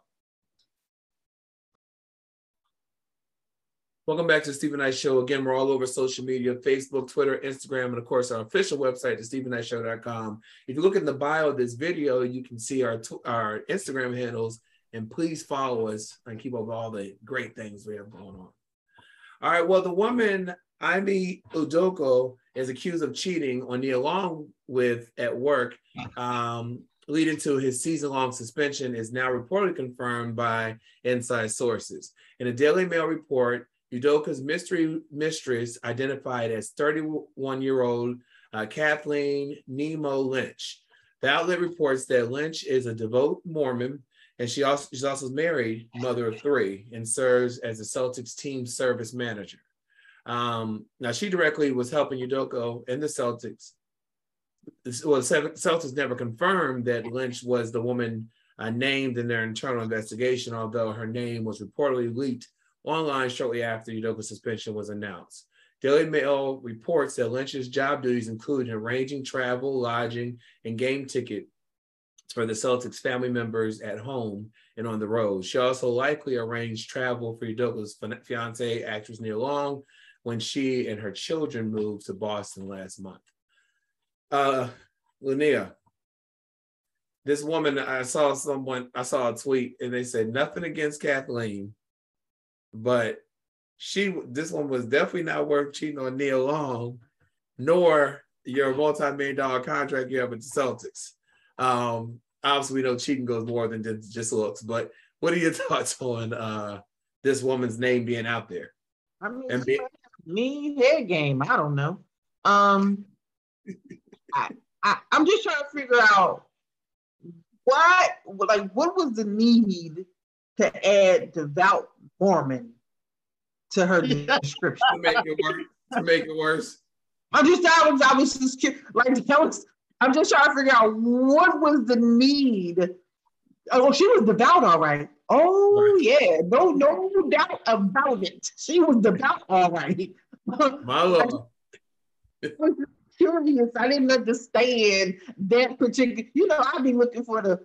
Welcome back to the Stephen Knight Show. Again, we're all over social media, Facebook, Twitter, Instagram, and of course, our official website, thestephennightshow.com. If you look in the bio of this video, you can see our Instagram handles, and please follow us and keep up with all the great things we have going on. All right, well, the woman, Ime Udoka, is accused of cheating on Nia Long with at work, leading to his season-long suspension, is now reportedly confirmed by inside sources. In a Daily Mail report, Udoka's mystery mistress, identified as 31-year-old Kathleen Nemo Lynch. The outlet reports that Lynch is a devout Mormon, and she's also married, mother of 3, and serves as the Celtics team service manager. Now, she directly was helping Udoka and the Celtics. Well, the Celtics never confirmed that Lynch was the woman named in their internal investigation, although her name was reportedly leaked online shortly after Udoka's suspension was announced. Daily Mail reports that Lynch's job duties include arranging travel, lodging, and game tickets for the Celtics family members at home and on the road. She also likely arranged travel for Udoka's fiancée, actress Nia Long, when she and her children moved to Boston last month. Linnea, this woman, I saw a tweet, and they said nothing against Kathleen, but this one was definitely not worth cheating on Nia Long, nor your multi-million-dollar contract you have with the Celtics. Obviously, we know cheating goes more than just looks, but what are your thoughts on this woman's name being out there? I mean, head game. I don't know. I'm just trying to figure out what was the need to add devout Mormon to her description to make it worse. I was just I'm just trying to figure out what was the need. Oh, she was devout, all right. Oh yeah, no doubt about it. She was devout, all right. My Lord. I was curious. I didn't understand that particular. I'd be looking for the.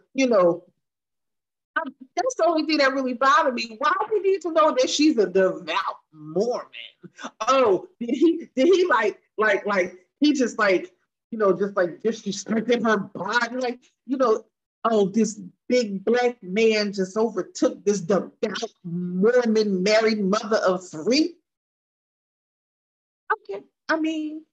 That's the only thing that really bothered me. Why do we need to know that she's a devout Mormon? Oh, did he he just disrespected her body, oh, this big black man just overtook this devout Mormon married mother of 3. Okay, I mean,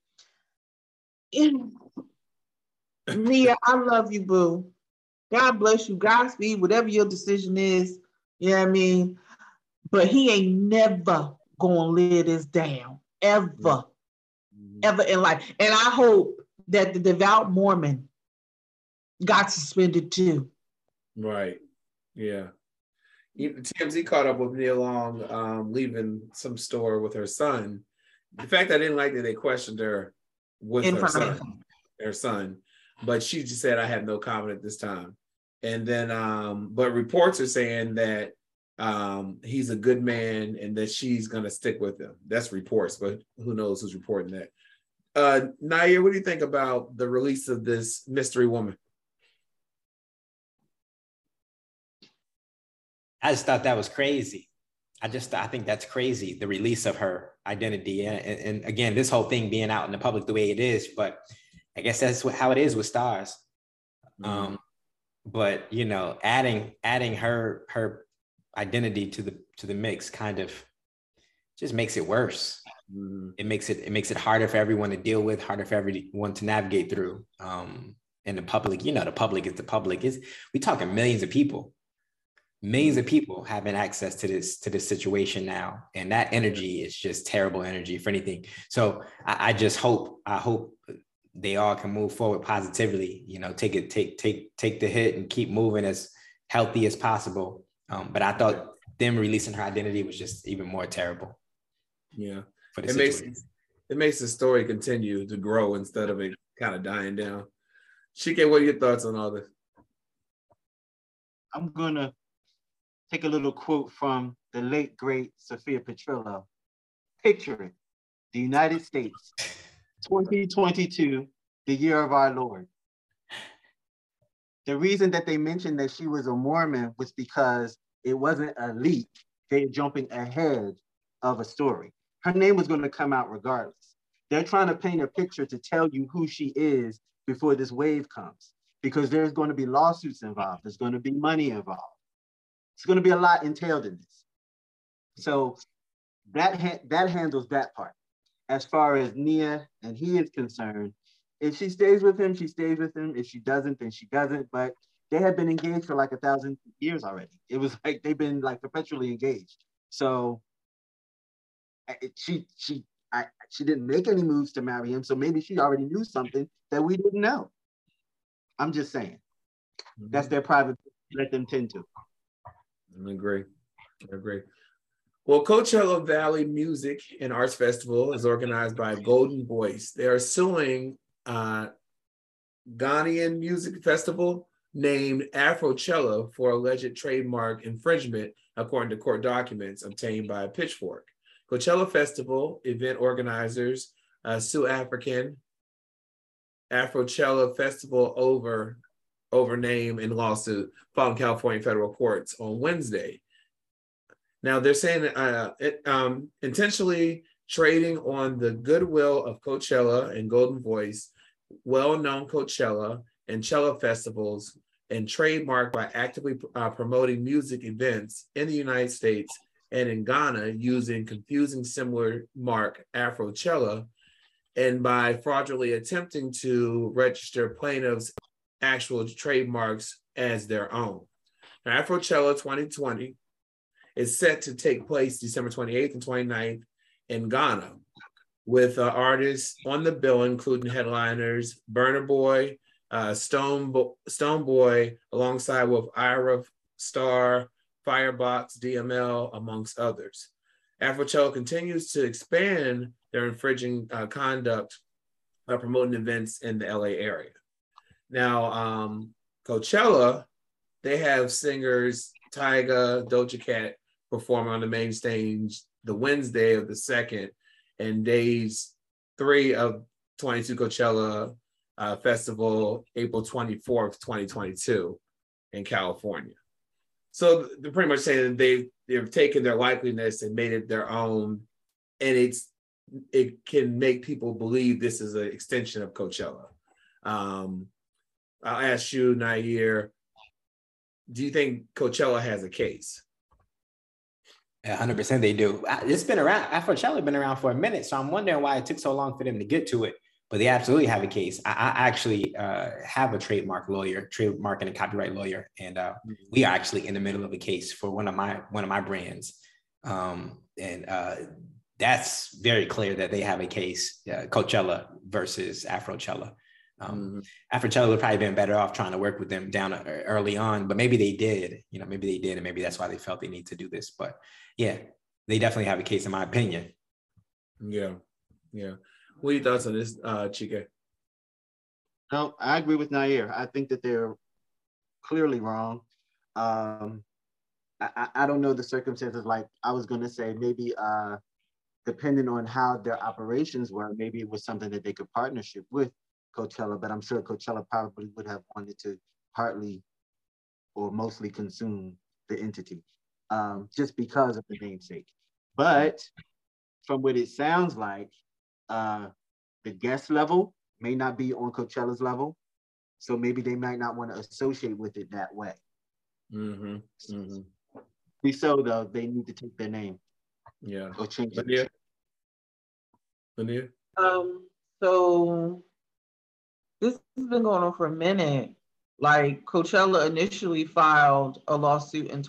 Nia, I love you, boo. God bless you, Godspeed, whatever your decision is, you know what I mean? But he ain't never gonna live this down, ever in life. And I hope that the devout Mormon got suspended too. Right, yeah. TMZ caught up with Nia Long leaving some store with her son. The fact I didn't like that they questioned her with her son, but she just said, I have no comment at this time. And then, but reports are saying that he's a good man and that she's going to stick with him. That's reports, but who knows who's reporting that. Nair, what do you think about the release of this mystery woman? I just thought that was crazy. I think that's crazy, the release of her identity. And again, this whole thing being out in the public the way it is, but I guess that's how it is with stars. Mm-hmm. But adding her identity to the mix kind of just makes it worse. Mm-hmm. It makes it harder for everyone to deal with, harder for everyone to navigate through. And the public, the public is the public. We talking millions of people having access to this situation now, and that energy is just terrible energy for anything. So I hope they all can move forward positively, take the hit and keep moving as healthy as possible. But I thought them releasing her identity was just even more terrible. Yeah. It makes the story continue to grow instead of it kind of dying down. Shike, what are your thoughts on all this? I'm going to take a little quote from the late, great Sophia Petrillo. Picture it, the United States, 2022, the year of our Lord. The reason that they mentioned that she was a Mormon was because it wasn't a leak. They're jumping ahead of a story. Her name was going to come out regardless. They're trying to paint a picture to tell you who she is before this wave comes, because there's going to be lawsuits involved. There's going to be money involved. It's going to be a lot entailed in this. So that handles that part. As far as Nia and he is concerned, if she stays with him, she stays with him. If she doesn't, then she doesn't. But they have been engaged for like 1,000 years already. It was like they've been like perpetually engaged. So she didn't make any moves to marry him. So maybe she already knew something that we didn't know. I'm just saying. That's their private. Let them tend to. I agree. Well, Coachella Valley Music and Arts Festival is organized by Golden Voice. They are suing Ghanaian Music Festival named Afrochella for alleged trademark infringement, according to court documents obtained by Pitchfork. Coachella Festival event organizers sue African Afrochella Festival over name in lawsuit filed in California federal courts on Wednesday. Now they're saying intentionally trading on the goodwill of Coachella and Golden Voice, well-known Coachella and Chella festivals, and trademark by actively promoting music events in the United States and in Ghana using confusing similar mark Afrochella, and by fraudulently attempting to register plaintiffs' actual trademarks as their own. Now, Afrochella 2020 is set to take place December 28th and 29th in Ghana, with artists on the bill, including headliners Burna Boy, Stonebwoy, alongside with Ira Star, Firebox, DML, amongst others. Afrochella continues to expand their infringing conduct by promoting events in the LA area. Now, Coachella, they have singers Tyga, Doja Cat performing on the main stage the Wednesday of the 2nd and days 3 of 22 Coachella Festival, April 24th, 2022 in California. So they're pretty much saying that they've taken their likeliness and made it their own, and it can make people believe this is an extension of Coachella. I'll ask you, Nair, do you think Coachella has a case? 100% they do. It's been around. Afrochella been around for a minute, so I'm wondering why it took so long for them to get to it. But they absolutely have a case. I actually have a trademark and a copyright lawyer, and we are actually in the middle of a case for one of my brands, and that's very clear that they have a case, Coachella versus Afrochella. Afrochella would probably been better off trying to work with them down early on, but maybe they did, and maybe that's why they felt they need to do this. But yeah, they definitely have a case, in my opinion. Yeah. What are your thoughts on this, Chike? No, I agree with Nair. I think that they're clearly wrong. I don't know the circumstances. Like I was going to say, maybe depending on how their operations were, maybe it was something that they could partnership with Coachella, but I'm sure Coachella probably would have wanted to partly or mostly consume the entity just because of the namesake. But from what it sounds like, the guest level may not be on Coachella's level, so maybe they might not want to associate with it that way. So though, they need to take their name. Yeah. Or change it. Lanier? So this has been going on for a minute. Like Coachella initially filed a lawsuit in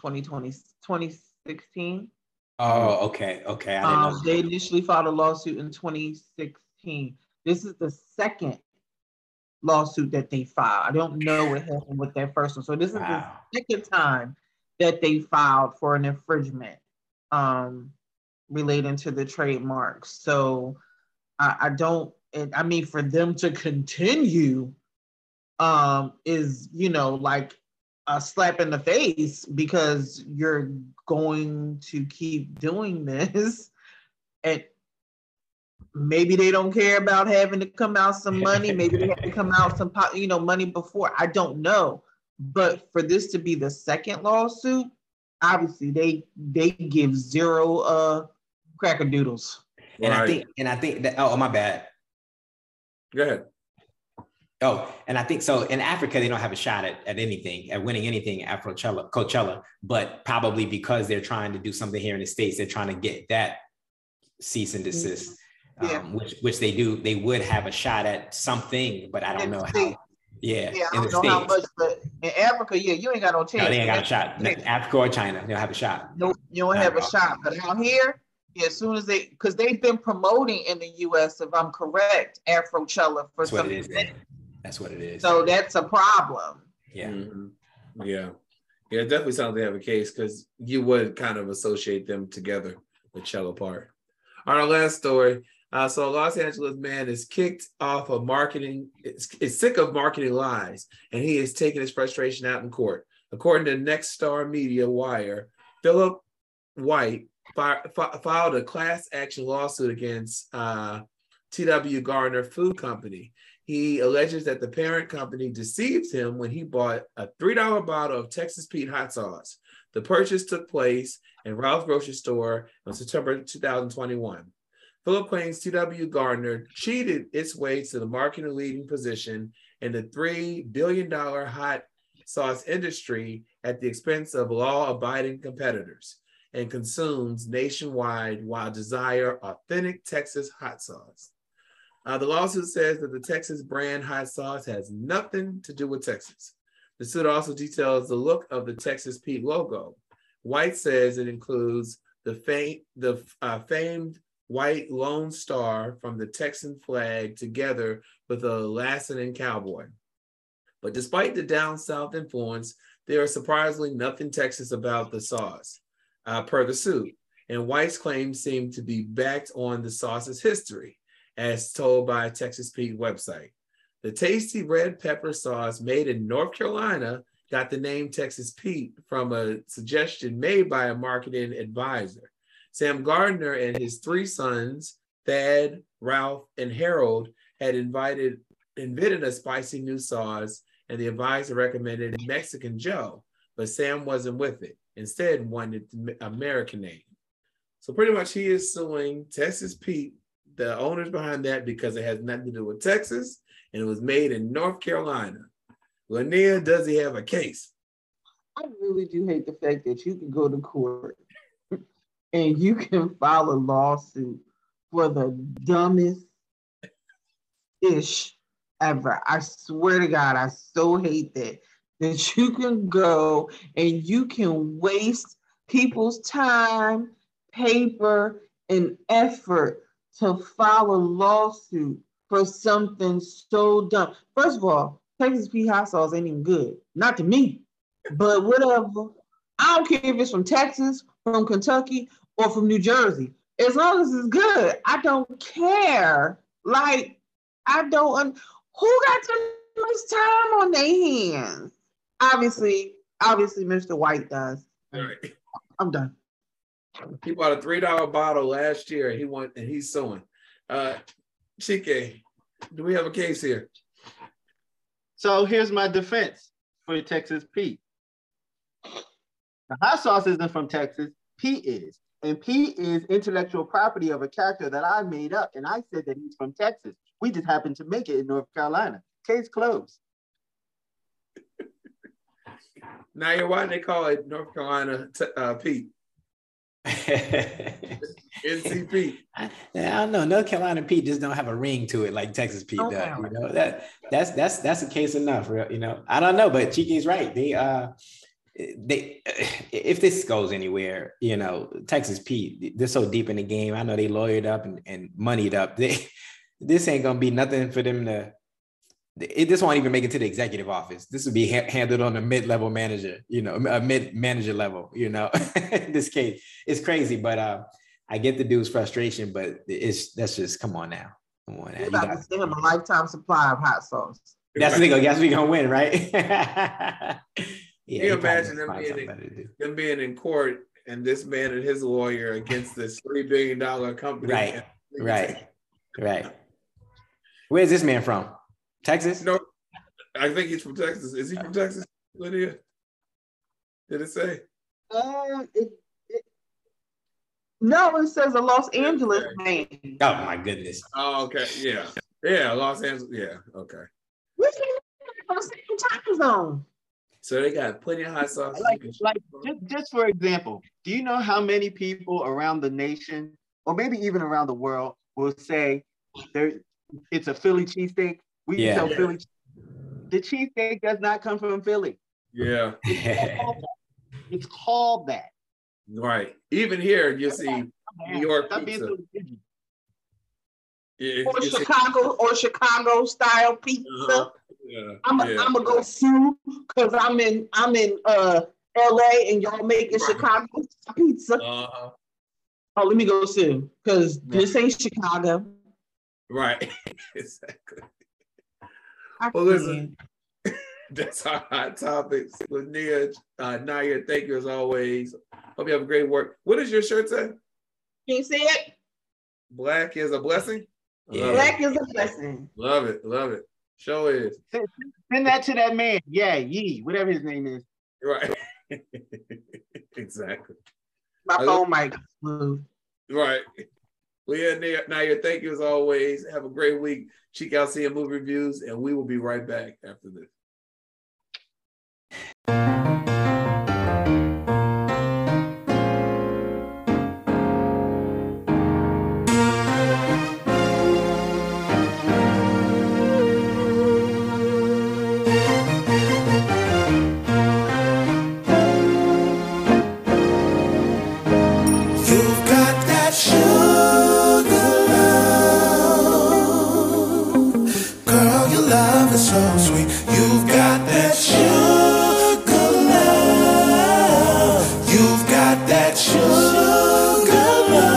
2016. Oh, okay. I didn't know. They initially filed a lawsuit in 2016. This is the second lawsuit that they filed. I don't know what happened with their first one. So this is the second time that they filed for an infringement relating to the trademarks. So I mean, for them to continue is, like a slap in the face, because you're going to keep doing this. And Maybe they don't care about having to come out some money. Maybe they have to come out some, money before. I don't know. But for this to be the second lawsuit, obviously they give zero crackerdoodles. And I think that. Oh, my bad. Go ahead. Oh, and I think so. In Africa, they don't have a shot at anything, at winning anything at Coachella, but probably because they're trying to do something here in the States, they're trying to get that cease and desist, which they do. They would have a shot at something, but I don't know how. Yeah, I don't know how much, but in Africa, you ain't got no chance. No, they ain't got a shot. Africa or China, they don't have a shot. No, you don't have a shot. But out here, as soon as because they've been promoting in the U.S., if I'm correct, Afrochella for some reason. That's what it is. So that's a problem. Yeah. Mm-hmm. Yeah. It definitely sounds like they have a case because you would kind of associate them together, the cello part. Our last story. So a Los Angeles man is kicked off of marketing, is sick of marketing lies, and he is taking his frustration out in court. According to Next Star Media Wire, Philip White filed a class action lawsuit against T.W. Gardner Food Company. He alleges that the parent company deceived him when he bought a $3 bottle of Texas Pete hot sauce. The purchase took place in Ralph's grocery store on September 2021. Philip claims T.W. Gardner cheated its way to the market leading position in the $3 billion hot sauce industry at the expense of law-abiding competitors and consumes nationwide while desire authentic Texas hot sauce. The lawsuit says that the Texas brand hot sauce has nothing to do with Texas. The suit also details the look of the Texas Pete logo. White says it includes the famed white Lone Star from the Texan flag together with a Lassinen cowboy. But despite the down south influence, there is surprisingly nothing Texas about the sauce, per the suit. And White's claims seem to be backed on the sauce's history, as told by a Texas Pete website. The tasty red pepper sauce made in North Carolina got the name Texas Pete from a suggestion made by a marketing advisor. Sam Gardner and his three sons, Thad, Ralph, and Harold, had invented a spicy new sauce, and the advisor recommended Mexican Joe, but Sam wasn't with it. Instead, wanted the American name. So pretty much he is suing Texas Pete, the owners behind that, because it has nothing to do with Texas and it was made in North Carolina. Lanier, does he have a case? I really do hate the fact that you can go to court and you can file a lawsuit for the dumbest ish ever. I swear to God, I so hate that you can go and you can waste people's time, paper, and effort to file a lawsuit for something so dumb. First of all, Texas Pete hot sauce ain't even good. Not to me, but whatever. I don't care if it's from Texas, from Kentucky, or from New Jersey. As long as it's good, I don't care. Like, I don't, who got too much time on their hands? Obviously, Mr. White does. All right. I'm done. He bought a $3 bottle last year and he's suing. Chike, do we have a case here? So here's my defense for Texas Pete. The hot sauce isn't from Texas, Pete is. And Pete is intellectual property of a character that I made up, and I said that he's from Texas. We just happened to make it in North Carolina. Case closed. Now, why do they call it North Carolina Pete? NC Pete. I don't know. North Carolina Pete just don't have a ring to it like Texas Pete does. You know, that's a case enough. You know, I don't know, but Chiki's right. They if this goes anywhere, you know, Texas Pete, they're so deep in the game. I know they lawyered up and moneyed up. This ain't gonna be nothing for them to. This won't even make it to the executive office. This would be handled on a mid-level manager, you know, a mid-manager level, you know. In this case, it's crazy, but I get the dude's frustration, but that's just come on now. Come on now. You got to send him a lifetime supply of hot sauce. That's the thing. Guess we gonna win, right? Yeah, you imagine them being in court and this man and his lawyer against this $3 billion company. Right. Right. Where's this man from? Texas? No, I think he's from Texas. Is he from Texas, Lydia? Did it say? No, it says a Los Angeles man. Oh my goodness. Oh, okay. Yeah. Yeah, Los Angeles. Yeah, okay. Which on the same time zone? So they got plenty of hot sauce. Like just for example, do you know how many people around the nation, or maybe even around the world, will say it's a Philly cheesesteak? We sell Philly. The cheesesteak does not come from Philly. Yeah. It's called that. Right. Even here, you see New York pizza. Or Chicago style pizza. Yeah. I'm gonna go sue because I'm in LA and y'all making Chicago pizza. Oh, let me go sue because this ain't Chicago. Right. Exactly. Well, listen, that's our hot topics with Naya. Thank you as always. Hope you have a great work. What does your shirt say? Can you see it? Black is a blessing. Yeah. Black is a blessing. Love it. Love it. Show is. Send that to that man. Yeah, Yee, whatever his name is. Right. Exactly. My phone might move. Right. Well, yeah, Naya, thank you as always. Have a great week. Check out CM Movie Reviews, and we will be right back after this. So sweet, you've got that sugar love. You've got that sugar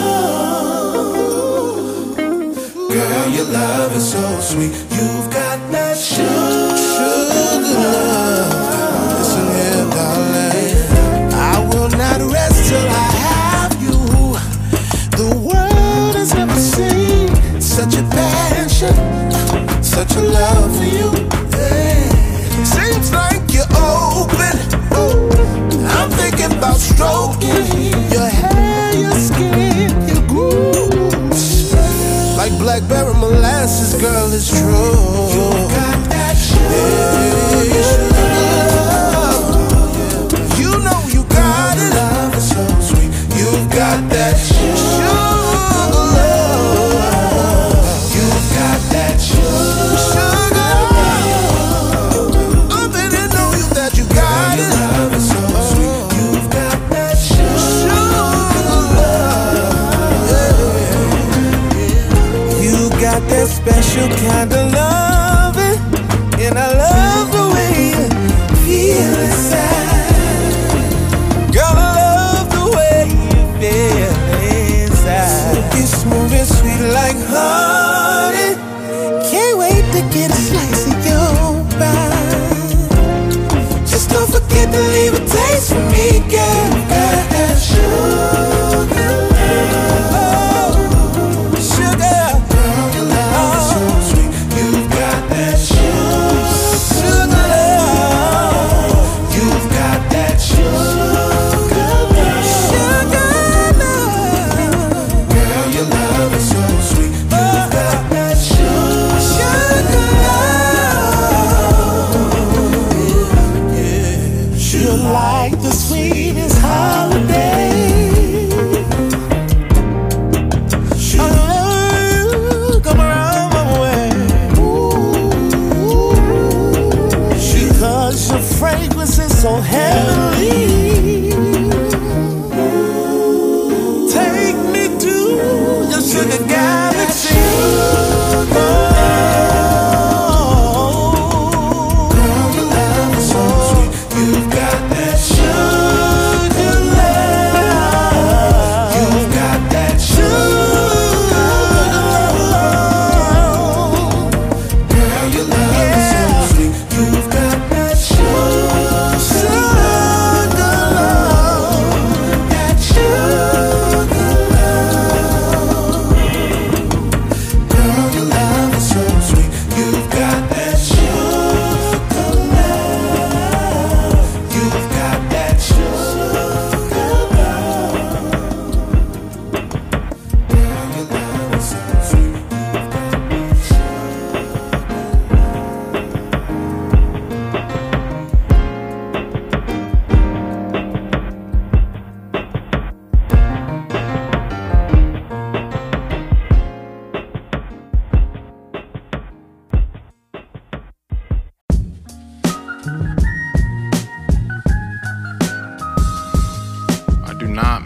love. Girl, your love is so sweet. You've got that sugar love. Listen here, darling, I will not rest till I have you. The world has never seen such a passion, such a love for you. Seems like you're open. I'm thinking about stroking your hair, your skin, your grooves. Like blackberry molasses, girl, it's true. You got that sugar love. You know you got it. Love is so sweet. You've got that sugar love. You've got that sugar. That special kind of love.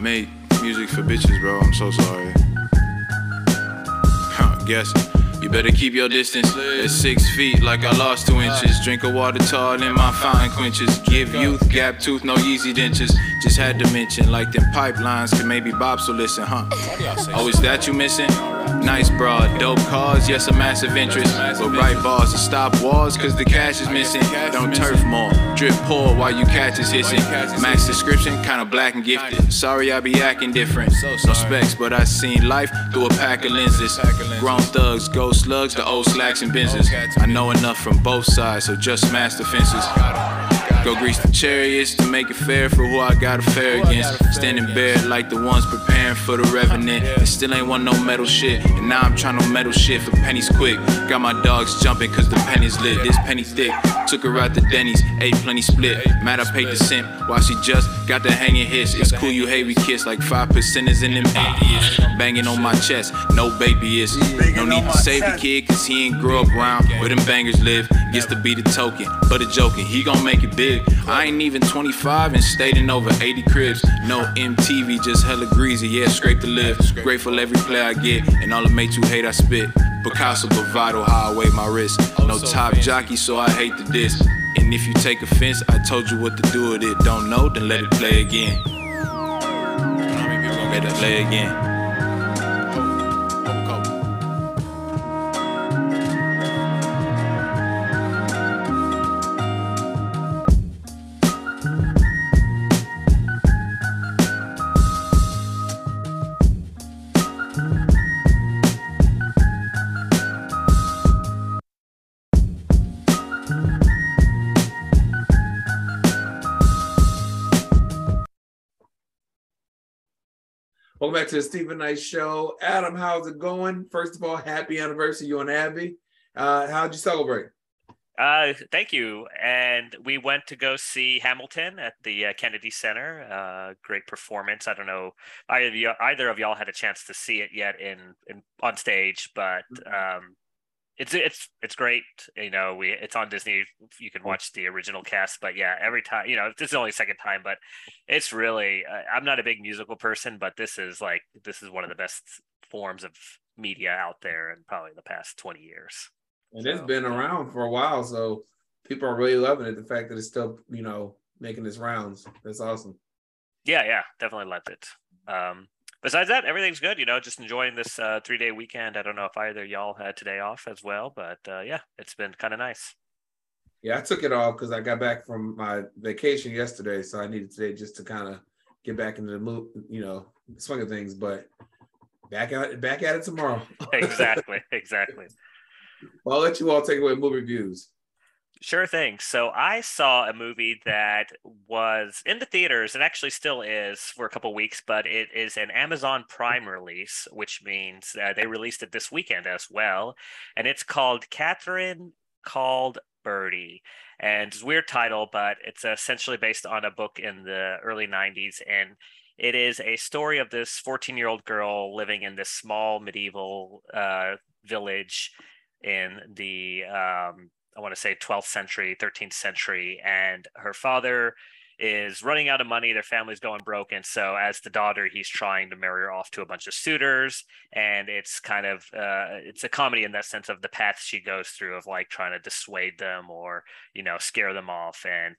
make music for bitches, bro. I'm so sorry. Guess you better keep your distance at 6 feet like I lost 2 inches. Drink a water tall in my fountain quenches. Give youth gap tooth, no easy dentures. Just had to mention like them pipelines could maybe Bob so listen, huh? Oh, is that you missing? Nice broad, dope cars, yes a massive interest. But right bars to stop walls cause the cash is missing. Don't turf more, drip pour while you catch is hissing. Max description, kinda black and gifted. Sorry I be acting different. No specs, but I seen life through a pack of lenses. Grown thugs, ghost slugs, the old slacks and benzes. I know enough from both sides, so just smash the fences. Go grease the chariots to make it fair for who I got a fair against. Standing bare like the ones preparing for the revenant. And still ain't want no metal shit, and now I'm trying to metal shit for pennies quick. Got my dogs jumping cause the penny's lit. This penny thick, took her out to Denny's, ate plenty split. Mad I paid the simp while she just got the hanging hits. It's cool you hate we kiss like 5%ers in them atheists. Banging on my chest, no baby is. No need to save the kid cause he ain't grow up around where them bangers live. Gets to be the token, but a joking, he gon' make it big. I ain't even 25 and stayed in over 80 cribs. No MTV, just hella greasy, yeah, scrape to live. Grateful every play I get, and all the mates who hate I spit. Picasso, but vital how I weigh my wrist. No top jockey, so I hate the diss. And if you take offense, I told you what to do with it. Don't know, then let it play again. Let it play again. Welcome back to the Stephen Knight Show. Adam, how's it going? First of all, happy anniversary, you and Abby. How'd you celebrate? Thank you. And we went to go see Hamilton at the Kennedy Center. Great performance. I don't know either of y'all had a chance to see it yet in on stage, but it's great. You know, it's on Disney. You can watch the original cast, but yeah, every time, you know, this is only the second time, but it's really, I'm not a big musical person, but this is one of the best forms of media out there in probably the past 20 years. And it's been around for a while, so people are really loving it. The fact that it's still, you know, making its rounds. That's awesome. Yeah, definitely loved it. Besides that, everything's good. You know, just enjoying this 3-day weekend. I don't know if either y'all had today off as well, but yeah, it's been kind of nice. Yeah, I took it off because I got back from my vacation yesterday, so I needed today just to kind of get back into the mood, you know, swing of things. But back at it tomorrow. Exactly. Well, I'll let you all take away movie reviews. Sure thing. So I saw a movie that was in the theaters and actually still is for a couple of weeks, but it is an Amazon Prime release, which means they released it this weekend as well. And it's called Catherine Called Birdie. And it's a weird title, but it's essentially based on a book in the early 90s. And it is a story of this 14-year-old girl living in this small medieval village in the I want to say 12th century, 13th century, and her father is running out of money. Their family's going broke. And so as the daughter, he's trying to marry her off to a bunch of suitors. And it's kind of, it's a comedy in that sense of the path she goes through of like trying to dissuade them or, you know, scare them off and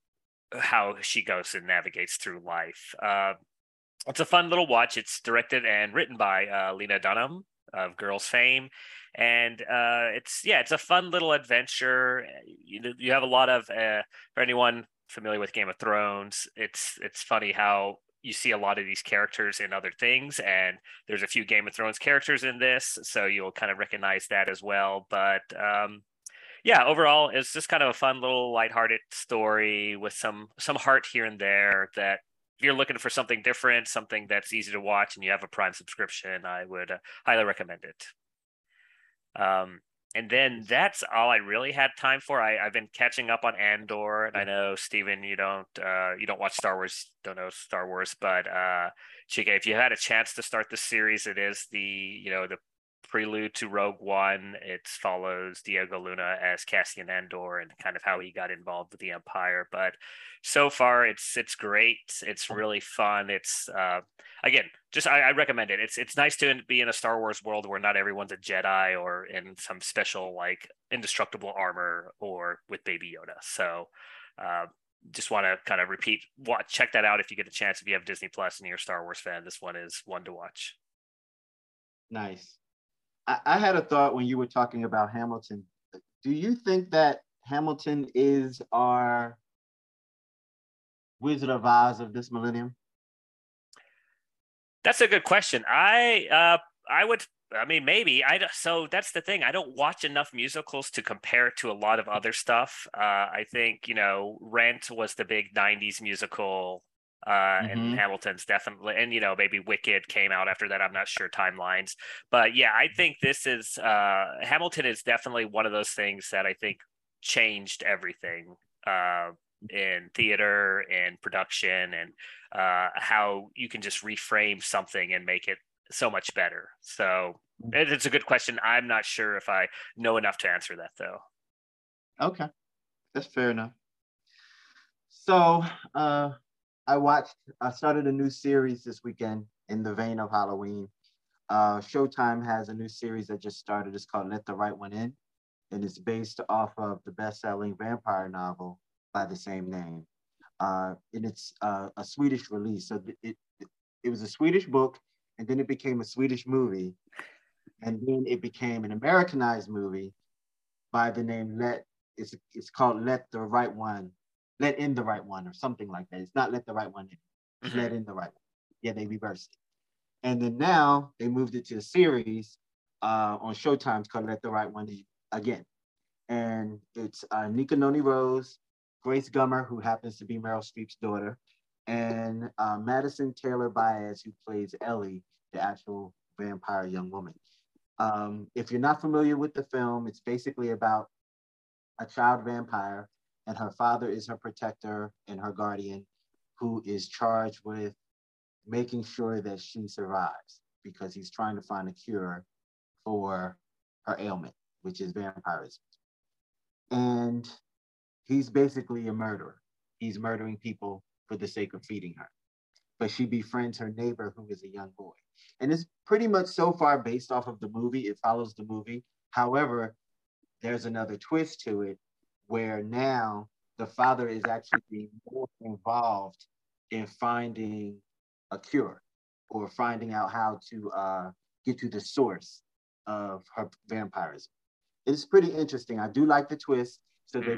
how she goes and navigates through life. It's a fun little watch. It's directed and written by Lena Dunham of Girls fame. And it's a fun little adventure. You have a lot of for anyone familiar with Game of Thrones, it's funny how you see a lot of these characters in other things, and there's a few Game of Thrones characters in this, so you'll kind of recognize that as well. But overall, it's just kind of a fun little lighthearted story with some heart here and there. That if you're looking for something different, something that's easy to watch, and you have a Prime subscription, I would highly recommend it. And then that's all I really had time for. I've been catching up on Andor, and I know Steven, you don't watch Star Wars, don't know Star Wars, but Chike, if you had a chance to start the series, it is the prelude to Rogue One. It follows Diego Luna as Cassian Andor and kind of how he got involved with the Empire. But so far, it's great. It's really fun. It's again, just I recommend it. It's nice to be in a Star Wars world where not everyone's a Jedi or in some special like indestructible armor or with Baby Yoda. So just want to kind of check that out if you get a chance. If you have Disney Plus and you're a Star Wars fan, this one is one to watch. Nice. I had a thought when you were talking about Hamilton. Do you think that Hamilton is our Wizard of Oz of this millennium? That's a good question. I mean, maybe. So that's the thing. I don't watch enough musicals to compare it to a lot of other stuff. I think, Rent was the big 90s musical, and Hamilton's definitely, and, maybe Wicked came out after that. I'm not sure timelines. But yeah, I think this is, Hamilton is definitely one of those things that I think changed everything in theater and production and how you can just reframe something and make it so much better. So it's a good question. I'm not sure if I know enough to answer that, though. Okay, that's fair enough. So I started a new series this weekend in the vein of Halloween. Showtime has a new series that just started. It's called Let the Right One In, and it's based off of the best-selling vampire novel by the same name. And it's a Swedish release. So it was a Swedish book, and then it became a Swedish movie, and then it became an Americanized movie by the name it's called Let in the Right One, or something like that. It's not Let the Right One In, it's Let in the Right One. Yeah, they reversed it. And then now they moved it to a series on Showtime. It's called Let the Right One In Again. And it's Nika Noni Rose, Grace Gummer, who happens to be Meryl Streep's daughter, and Madison Taylor Baez, who plays Ellie, the actual vampire young woman. If you're not familiar with the film, it's basically about a child vampire, and her father is her protector and her guardian, who is charged with making sure that she survives because he's trying to find a cure for her ailment, which is vampirism. And he's basically a murderer. He's murdering people for the sake of feeding her. But she befriends her neighbor, who is a young boy. And it's pretty much so far based off of the movie. It follows the movie. However, there's another twist to it where now the father is actually more involved in finding a cure or finding out how to get to the source of her vampirism. It's pretty interesting. I do like the twist. So they're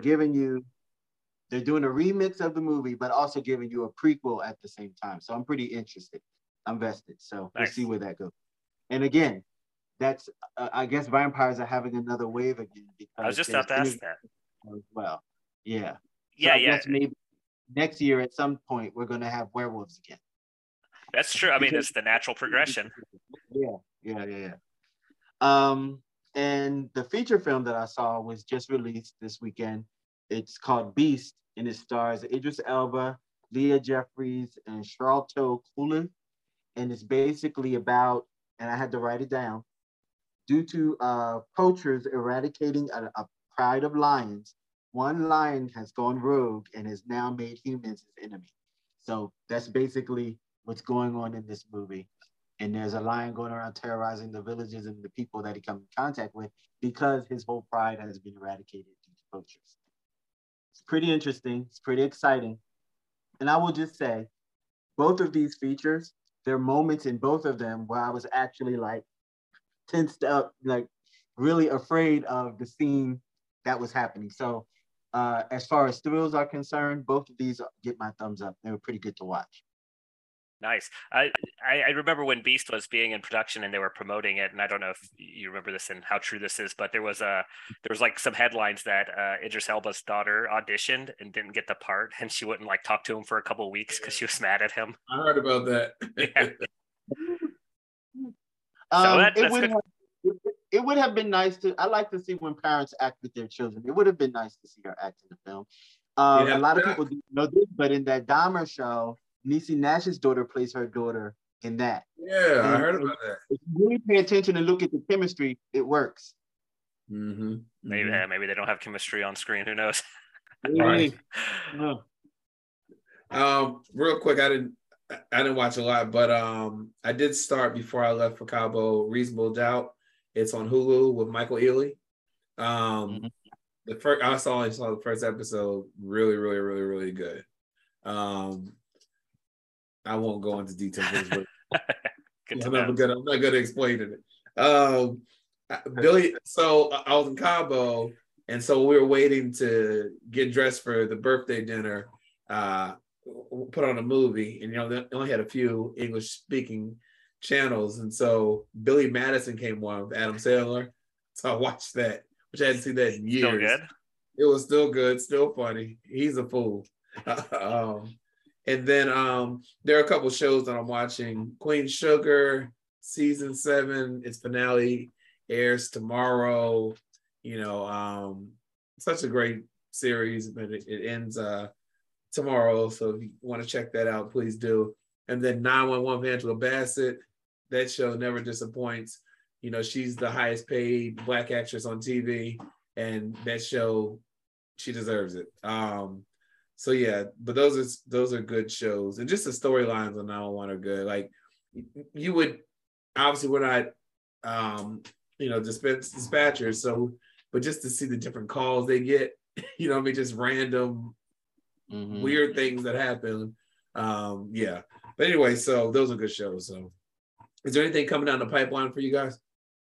doing a remix of the movie, but also giving you a prequel at the same time. So I'm pretty interested. I'm vested. So We'll see where that goes. And again, that's, I guess vampires are having another wave again. Because I was just about to ask that. As well. Yeah. Yeah, so I guess maybe next year at some point, we're going to have werewolves again. That's true. I mean, it's the natural progression. Yeah. And the feature film that I saw was just released this weekend. It's called Beast, and it stars Idris Elba, Leah Jeffries, and Sharlto Coolidge. And it's basically about, and I had to write it down, due to poachers eradicating a pride of lions, one lion has gone rogue and has now made humans his enemy. So that's basically what's going on in this movie. And there's a lion going around terrorizing the villages and the people that he comes in contact with because his whole pride has been eradicated due to poachers. It's pretty interesting. It's pretty exciting. And I will just say, both of these features, there are moments in both of them where I was actually like tensed up, like really afraid of the scene that was happening. So as far as thrills are concerned, both of these get my thumbs up. They were pretty good to watch. Nice. I remember when Beast was being in production and they were promoting it, and I don't know if you remember this and how true this is, but there was like some headlines that Idris Elba's daughter auditioned and didn't get the part, and she wouldn't like talk to him for a couple of weeks because she was mad at him. I heard about that. Yeah. It would have been nice to. I like to see when parents act with their children. It would have been nice to see her act in the film. A lot of people didn't know this, but in that Dahmer show, Niecy Nash's daughter plays her daughter in that. Yeah, I heard about that. If you really pay attention and look at the chemistry, it works. Mm-hmm. Maybe they don't have chemistry on screen. Who knows? Right. Real quick, I didn't watch a lot, but I did start before I left for Cabo. Reasonable Doubt. It's on Hulu with Michael Ealy. The first I only saw the first episode. Really, really, really, really good. I won't go into details, but I'm not good at explaining it. Billy, so I was in Cabo, and so we were waiting to get dressed for the birthday dinner. Put on a movie, and they only had a few English speaking channels, and so Billy Madison came on with Adam Sandler, so I watched that, which I hadn't seen that in years. Still good? It was still good, still funny. He's a fool. And then there are a couple shows that I'm watching. Queen Sugar season 7, its finale airs tomorrow. Such a great series, but it ends tomorrow. So if you want to check that out, please do. And then 911 with Angela Bassett. That show never disappoints. She's the highest paid Black actress on TV, and that show, she deserves it. So yeah, but those are good shows, and just the storylines on 911 are good. Like, you would obviously, we're not dispatchers, so but just to see the different calls they get, just random weird things that happen. Yeah. But anyway, so those are good shows. So is there anything coming down the pipeline for you guys?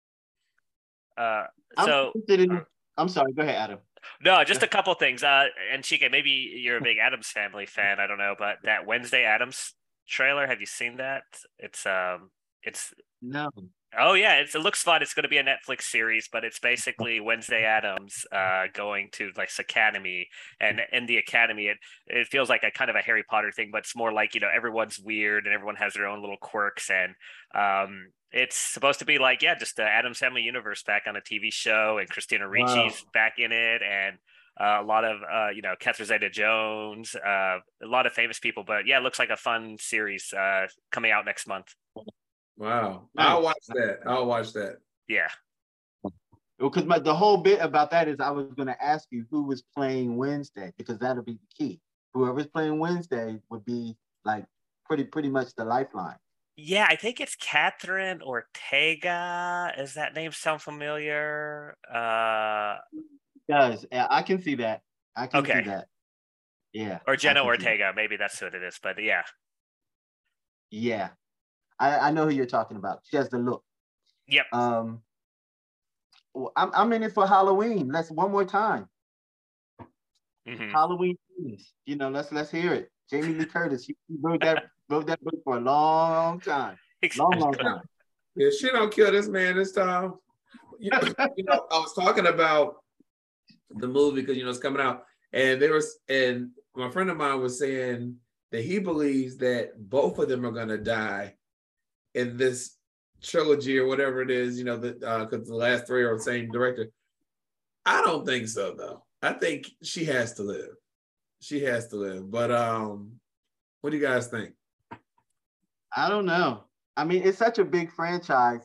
I'm sorry, go ahead, Adam. No, just a couple things. And Chika, maybe you're a big Addams Family fan. I don't know, but that Wednesday Addams trailer, have you seen that? It's no. Oh yeah, it looks fun. It's going to be a Netflix series, but it's basically Wednesday Addams going to like academy, and in the academy, it feels like a kind of a Harry Potter thing, but it's more like everyone's weird and everyone has their own little quirks, and it's supposed to be like just the Addams Family universe back on a TV show, and Christina Ricci's back in it, and a lot of Catherine Zeta-Jones, a lot of famous people, but yeah, it looks like a fun series coming out next month. Wow. I'll watch that. Yeah. Because the whole bit about that is I was going to ask you who was playing Wednesday, because that'll be the key. Whoever's playing Wednesday would be like pretty much the lifeline. Yeah, I think it's Catherine Ortega. Does that name sound familiar? It does. I can see that. I can see that. Yeah. Or Jenna Ortega. Maybe that's what it is. But yeah. Yeah. I know who you're talking about. She has the look. Yep. I'm in it for Halloween. Let's one more time. Halloween. Let's hear it. Jamie Lee Curtis. She wrote that book for a long time. Long time. Yeah, she don't kill this man this time. I was talking about the movie because it's coming out, and my friend of mine was saying that he believes that both of them are gonna die in this trilogy or whatever it is, because the last 3 are the same director. I don't think so, though. I think she has to live. But what do you guys think? I don't know. I mean, it's such a big franchise.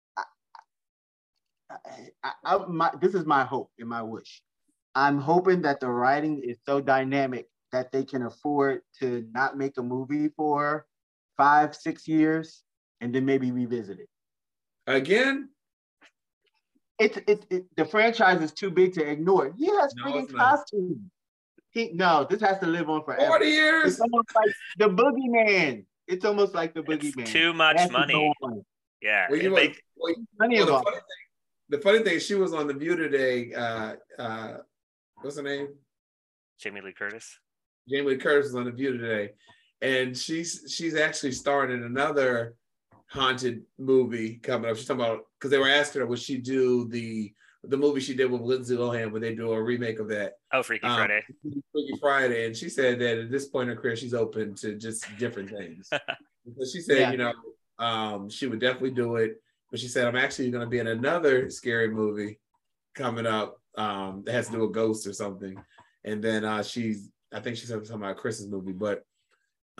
This is my hope and my wish. I'm hoping that the writing is so dynamic that they can afford to not make a movie for 5-6 years and then maybe revisit it. Again? The franchise is too big to ignore. He has freaking costumes. This has to live on forever. 40 years? It's almost like the Boogeyman. It's almost like the Boogeyman. Too much money. Yeah. The funny thing, she was on The View today. What's her name? Jamie Lee Curtis. Jamie Lee Curtis was on The View today. And she's actually starring in another haunted movie coming up. She's talking about, because they were asking her, would she do the movie she did with Lindsay Lohan, would they do a remake of that? Oh, Freaky Friday. Freaky Friday. And she said that at this point in her career, she's open to just different things. Because she said, she would definitely do it. But she said, I'm actually going to be in another scary movie coming up that has to do with ghosts or something. And then I think she said something about a Christmas movie. But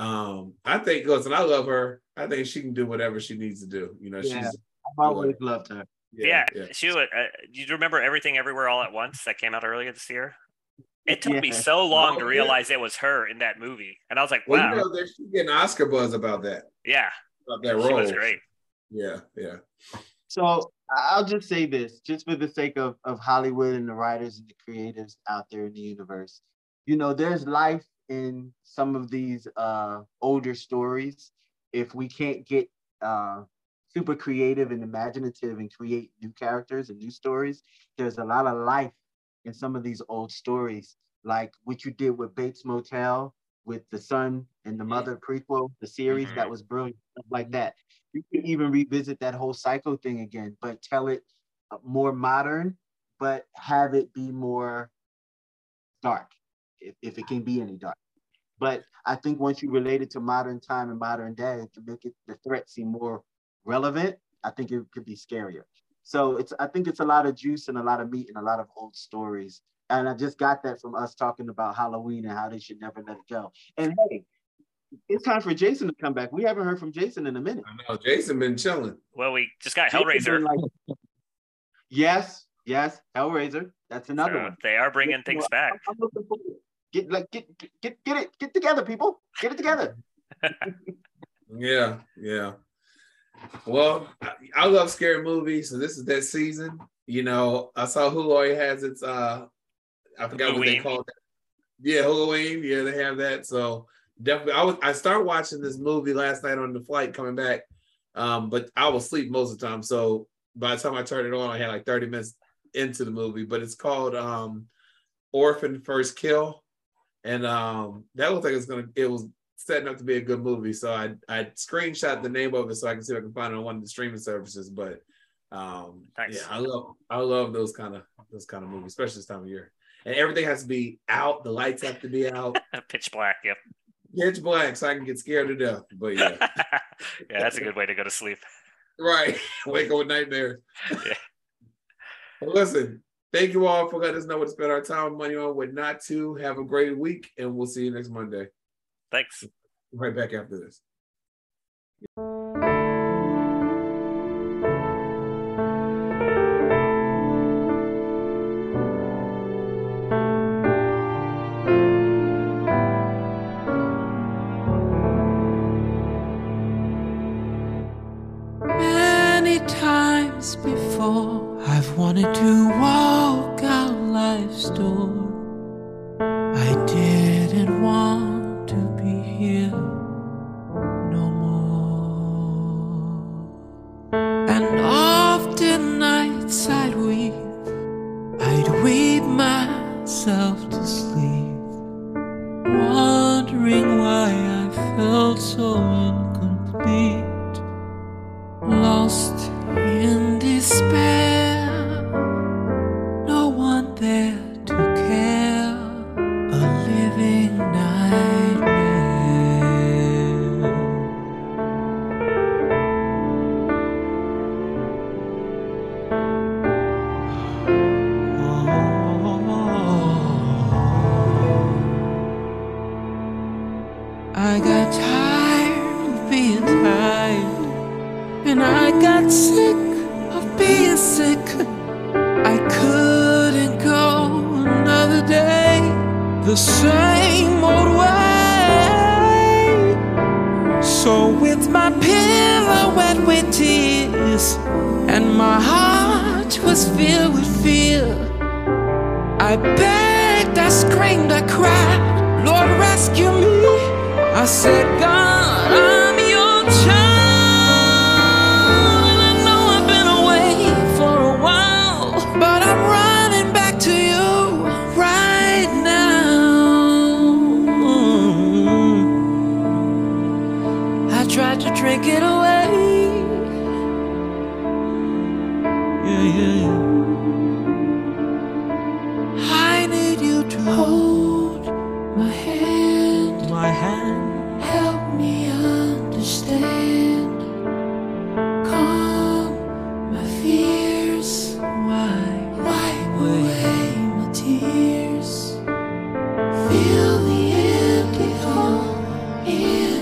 I think, listen, I love her. I think she can do whatever she needs to do. You know, Yeah, she's. I've always loved her. Yeah. She would. Do you remember Everything Everywhere All at Once that came out earlier this year? It took me so long to realize it was her in that movie, and I was like, "Wow!" Well, you know, she's getting Oscar buzz about that. Yeah, about that role. She was great. Yeah. So I'll just say this, just for the sake of Hollywood and the writers and the creatives out there in the universe. You know, there's life in some of these older stories. If we can't get super creative and imaginative and create new characters and new stories, there's a lot of life in some of these old stories, like what you did with Bates Motel, with the son and the mother prequel, the series, that was brilliant, stuff like that. You can even revisit that whole Psycho thing again, but tell it more modern, but have it be more dark, if it can be any dark. But I think once you relate it to modern time and modern day to make it the threat seem more relevant, I think it could be scarier. So I think it's a lot of juice and a lot of meat and a lot of old stories. And I just got that from us talking about Halloween and how they should never let it go. And hey, it's time for Jason to come back. We haven't heard from Jason in a minute. I know, Jason been chilling. Well, we just got Hellraiser. Yes, Hellraiser. That's another one. They are bringing things back. I'm looking forward. Get together, people. Get it together. Yeah. Well, I love scary movies, so this is that season. You know, I saw Hulu has its I forgot what they called it. Yeah, Halloween. Yeah, they have that. So definitely, I started watching this movie last night on the flight coming back, but I was asleep most of the time. So by the time I turned it on, I had like 30 minutes into the movie. But it's called Orphan First Kill, and that looked like it was setting up to be a good movie. So I screenshot the name of it so I can see if I can find it on one of the streaming services. But nice. Yeah, I love those kind of movies, especially this time of year. And everything has to be out. The lights have to be out. Pitch black. Yep. Pitch black, so I can get scared to death. But yeah, yeah, that's a good way to go to sleep. Right, wake up with nightmares. Yeah. Well, listen, thank you all for letting us know what to spend our time and money on, what not to. Have a great week, and we'll see you next Monday. Thanks. Right back after this. Many times before, I've wanted to walk out life's door. I didn't want to be here no more. And often nights I'd weep myself to sleep, wondering why I felt so incomplete, lost in despair, no one there to care, a living nightmare. I got tired of being tired, and I got sick of being sick. I couldn't go another day the same old way. So with my pillow wet with tears and my heart was filled with fear, I begged, I screamed, I cried, Lord rescue me. I said, God, I'm your child, and I know I've been away for a while, but I'm running back to you right now. I tried to drink it away. Yeah. I need you to hold my hand. My hand. Help me understand. Calm my fears. Wipe away my tears. Fill the empty hole in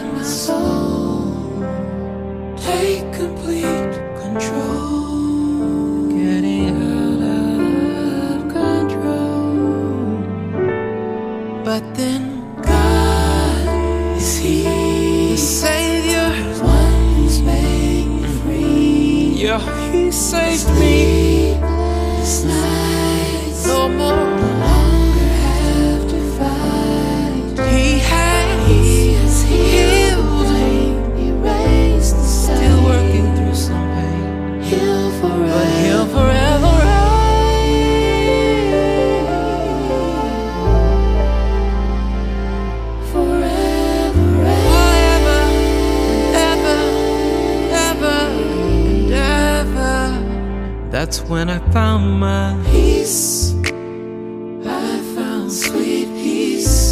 but then God is here. The Savior, one who's made me free. Yeah, He saved me. This night, no more. He has healed me, erased the stain. Still working through some pain. Heal forever, but He'll forever reign. Forever reign. Forever, ever, ever, and ever. That's when I found my peace. I found sweet peace.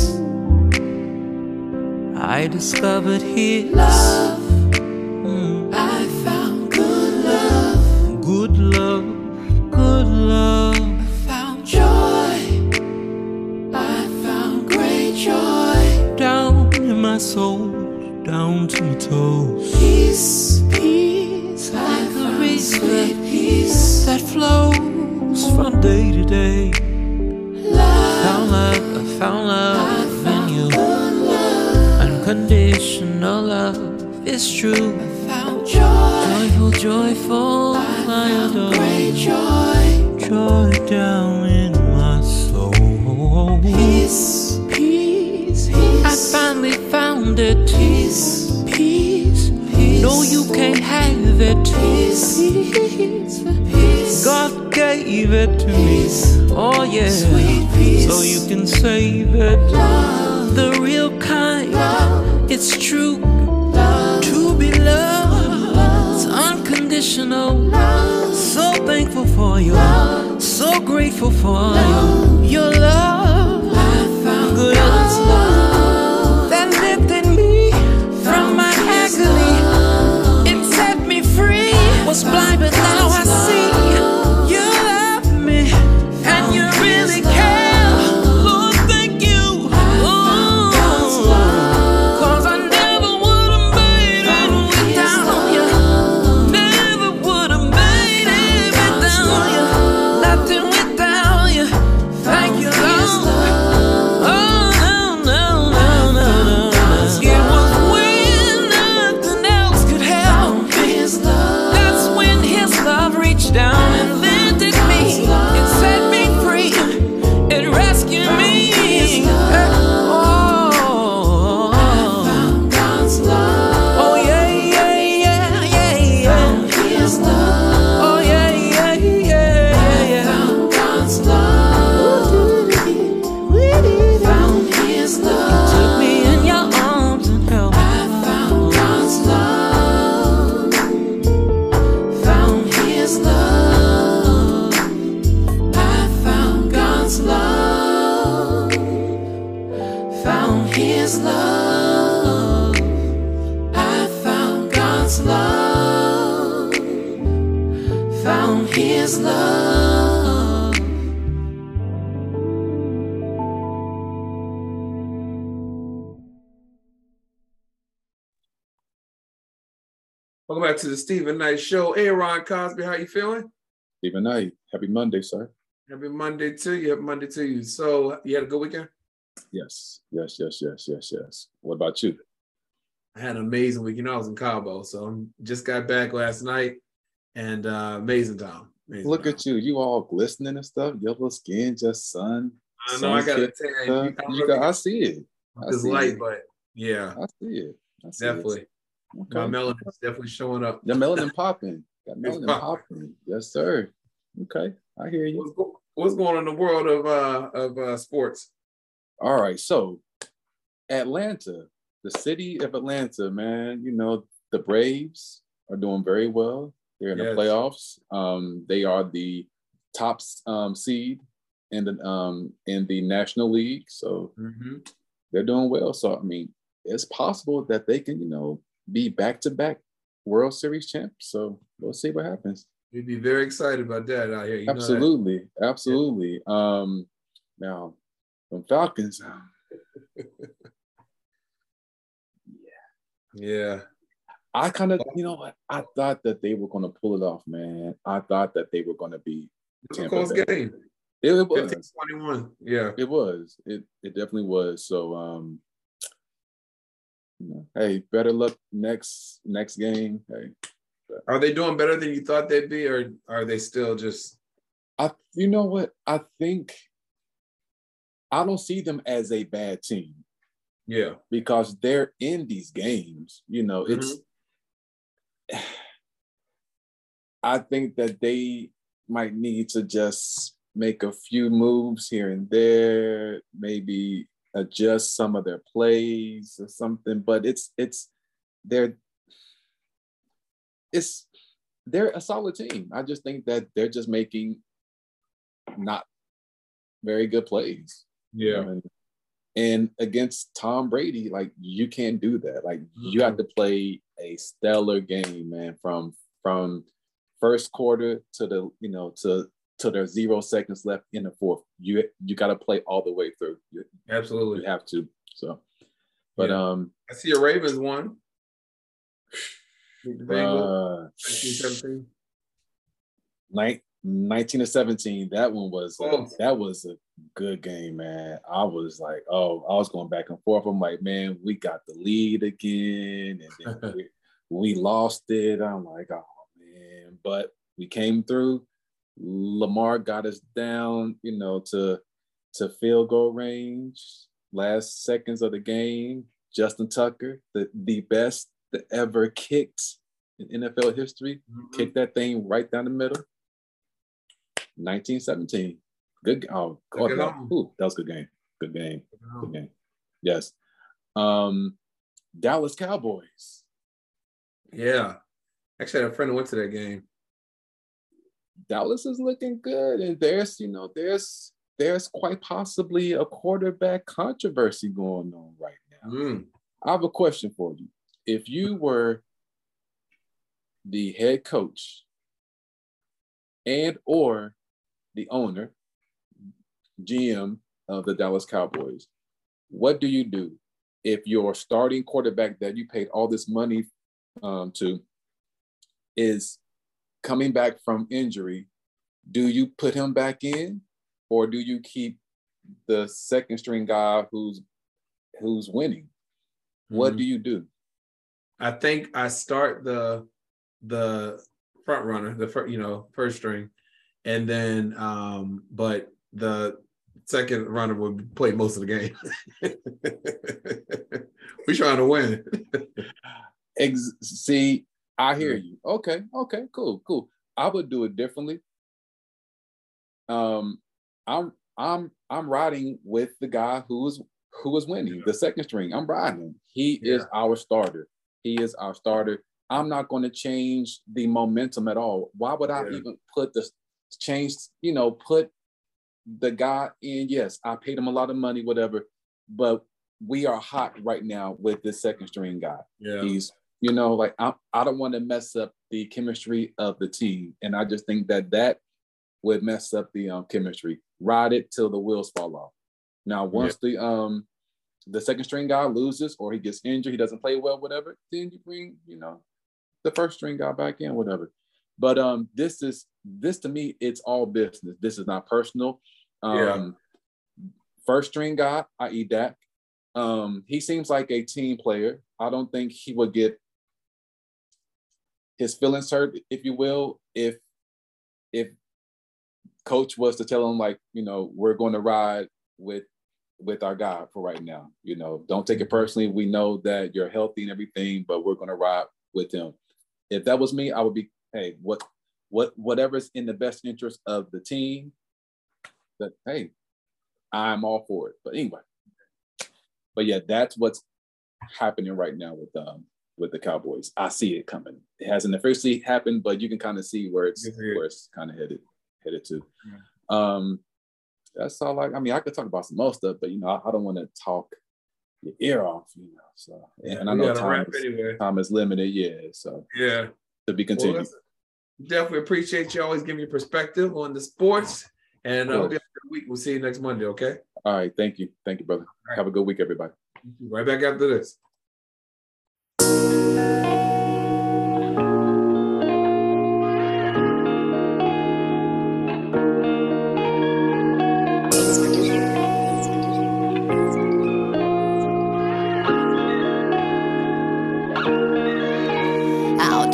I discovered His love. I found good love. Good love, good love. I found joy. I found great joy. Down in my soul, down to my toes. Peace, peace. I found sweet peace that flows from day to day. Love, I found love in You. Unconditional love is true. I found joy. Joyful, joyful, I adore. Great joy. Joy down in my soul. Peace, peace, peace. I finally found it. Peace, peace, peace. No, you can't have it. Peace, peace, peace. God gave it to me. Oh yeah. Sweet peace. So you can save it. Love. The real kind. Love. It's true. Love. To be loved. It's unconditional. Love. So thankful for you. Love. So grateful for love. You. Your love. I found good God's love that lifted me from my agony. It set me free. Was blind, but now I see. You love me, and you really care. Lord, thank You. Cause I never would have made it without You. Never would have made it without You. Nothing without You. Thank You, Lord. Oh, no, no, no, no, no. It was when nothing else could help me. That's when His love reached down and lifted me. It set me free. It rescued me. Oh, oh yeah, yeah, yeah, yeah, yeah. Oh yeah, yeah, yeah, yeah. Found God's love. Found His love. You took me in Your arms and held me. I found God's love. Found His love. I found God's love. Found His love. I found God's love. Found His love. Welcome back to the Stephen Knight Show. Hey, Ron Cosby, how you feeling? Stephen Knight, happy Monday, sir. Happy Monday to you. Happy Monday to you. So, you had a good weekend? Yes, yes, yes, yes, yes, yes. What about you? I had an amazing weekend. I was in Cabo, so I just got back last night, and amazing time. Amazing Look time. at you. You all glistening and stuff. Yellow skin, just sun. I know. I gotta tell you, I see it. It's light, but yeah, I see it. I see definitely. it. Okay. My melanin is definitely showing up. The melanin popping. Got It's melanin popping. popping. Yes, sir. Okay, I hear you. What's going on in the world of sports? All right, so Atlanta, the city of Atlanta, man. You know the Braves are doing very well. They're in the playoffs. They are the top seed in the National League, so they're doing well. So I mean, it's possible that they can, be back-to-back World Series champs. So we'll see what happens. You'd be very excited about that out here. You Absolutely, absolutely. Now, the Falcons. Yeah. I kind of, I thought that they were going to pull it off, man. I thought that they were going to be Tampa Bay. Game. It was 15-21. Yeah, it was. It definitely was. So hey, better luck next game. Hey, are they doing better than you thought they'd be, or are they still just? You know what? I think I don't see them as a bad team. Yeah, because they're in these games. You know, it's. I think that they might need to just make a few moves here and there, maybe adjust some of their plays or something. But they're a solid team. I just think that they're just making not very good plays. Yeah. And against Tom Brady, like, you can't do that. Like, you have to play a stellar game, man, from first quarter to to their 0 seconds left in the fourth. You got to play all the way through. Absolutely, you have to. So, but I see a Ravens won. The Bengals, 19-17. That one was that was a good game, man. I was like, I was going back and forth. I'm like, man, we got the lead again, and then we lost it. I'm like, oh man, but we came through. Lamar got us down, to field goal range. Last seconds of the game, Justin Tucker, the best that ever kicked in NFL history, kicked that thing right down the middle. 19-17. Good. That was a good game. Good game. Good game. Yes. Dallas Cowboys. Yeah. Actually, I had a friend who went to that game. Dallas is looking good, and there's quite possibly a quarterback controversy going on right now. I have a question for you. If you were the head coach and or the owner, GM of the Dallas Cowboys, what do you do if your starting quarterback that you paid all this money to is coming back from injury? Do you put him back in, or do you keep the second string guy who's winning? What do you do? I think I start the front runner, first string, and then but the second runner would play most of the game. We're trying to win. See, I hear you. Okay, cool. I would do it differently. I'm riding with the guy who was winning, the second string. I'm riding him. He is our starter. I'm not going to change the momentum at all. Why would I even put the guy in? Yes, I paid him a lot of money, whatever, but we are hot right now with this second string guy. Yeah. He's, I don't want to mess up the chemistry of the team. And I just think that would mess up the chemistry. Ride it till the wheels fall off. Now, once the second string guy loses or he gets injured, he doesn't play well, whatever, then you bring, the first string guy back in, whatever. But this to me, it's all business. This is not personal. First string guy, i.e. Dak, he seems like a team player. I don't think he would get his feelings hurt, if you will, if coach was to tell him, like, we're going to ride with our guy for right now. Don't take it personally. We know that you're healthy and everything, but we're going to ride with him. If that was me, I would be, hey, whatever's in the best interest of the team, that, hey, I'm all for it. But anyway, that's what's happening right now with the Cowboys. I see it coming. It hasn't officially happened, but you can kind of see where it's kind of headed to. That's all. I could talk about some more stuff, but I don't want to talk your ear off. So, and I know time is limited. So to be continued. Well, definitely appreciate you always giving your perspective on the sports, and I hope you have a good week. We'll see you next Monday. Okay. All right. Thank you, brother. Right. Have a good week, everybody. Right back after this.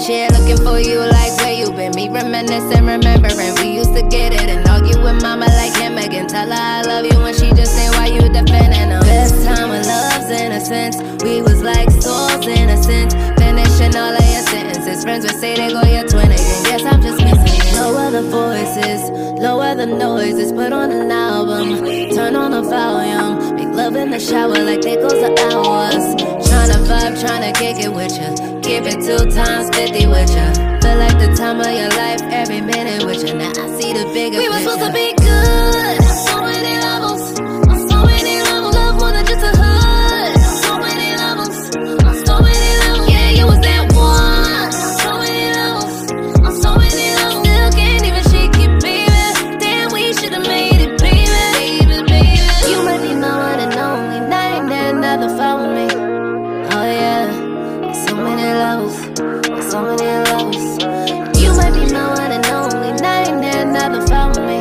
Shit, looking for you like where you been. Me reminiscing, remembering we used to get it and argue with mama like him again. Tell her I love you when she just say why you defending them. Best time of love's innocence. We was like souls in a sense. Finishing all of your sentences. Friends would say they go your twin again. Guess I'm just missing it. Lower the voices, lower the noises. Put on an album, turn on the volume. Make love in the shower like there goes the hours. Tryna vibe, tryna kick it with ya. Give it 2 times 50 with ya. Feel like the time of your life, every minute with ya. Now I see the bigger picture. We were supposed to be good on so many levels, on so many levels. Love more than just a hood, on so many levels, on so many levels. Yeah, you was that one, on so many levels, on so many levels. Still can't even shake it, baby. Damn, we should've made it, baby, baby, baby. You might be my one and only. Now ain't there another follow me. Oh yeah, so many levels, so many levels. You might be my one and only. Now ain't there another follow me.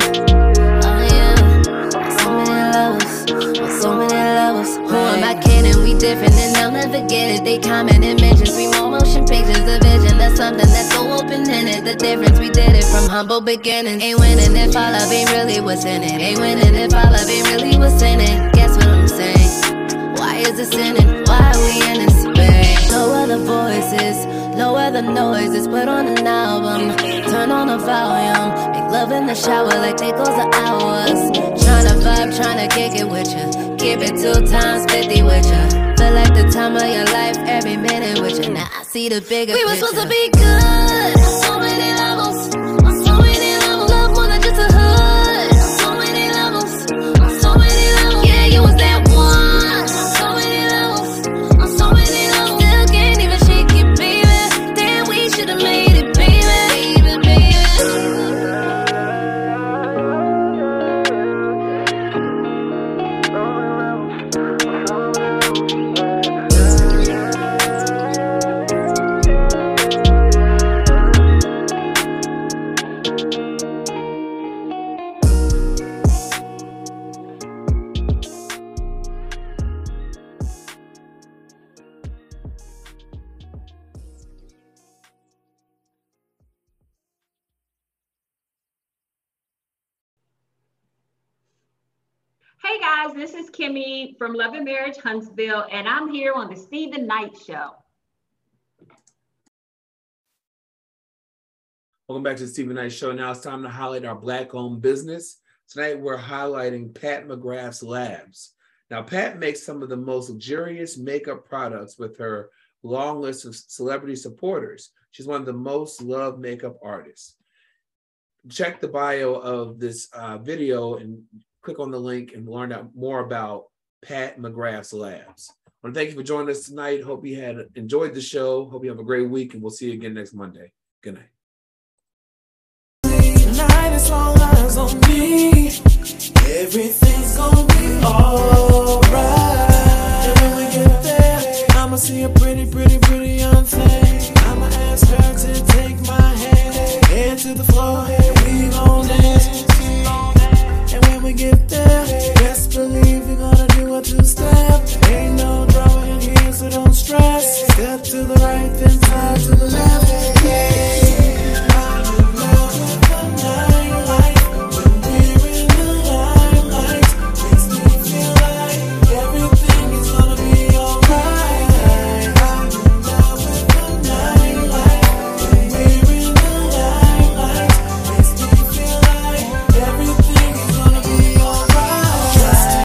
Oh yeah, so many levels, so many levels. Who am I kidding? We different and I'll never get it. They comment and mentions, we more motion pictures. The vision, that's something that's so open-ended. The difference, we did it from humble beginnings. Ain't winning if all love ain't really what's in it. Ain't winning if all love ain't really what's in it. Guess what I'm saying? Why is it sinning? Why are we in this space? Lower the voices, lower the noises. Put on an album, turn on the volume. Make love in the shower like there goes the hours. Tryna vibe, tryna kick it with ya. Keep it 2 times 50 with ya. Feel like the time of your life, every minute with ya. Now I see the bigger picture. We were supposed to be good on so many levels, on so many levels. Love more than just a hood, on so many levels, on so many levels. Yeah, you was that one, on so many levels, on so many levels. Still can't even shake it, baby. Damn, we should've made it, baby, baby, baby. Hey guys, this is Kimmy from Love and Marriage Huntsville, and I'm here on the Stephen Knight Show. Welcome back to the Stephen Knight Show. Now it's time to highlight our Black-owned business. Tonight we're highlighting Pat McGrath's Labs. Now Pat makes some of the most luxurious makeup products with her long list of celebrity supporters. She's one of the most loved makeup artists. Check the bio of this video and click on the link and learn out more about Pat McGrath's Labs. I want to thank you for joining us tonight. Hope you had enjoyed the show. Hope you have a great week, and we'll see you again next Monday. Good night. Tonight is all eyes on me. Everything's gonna be all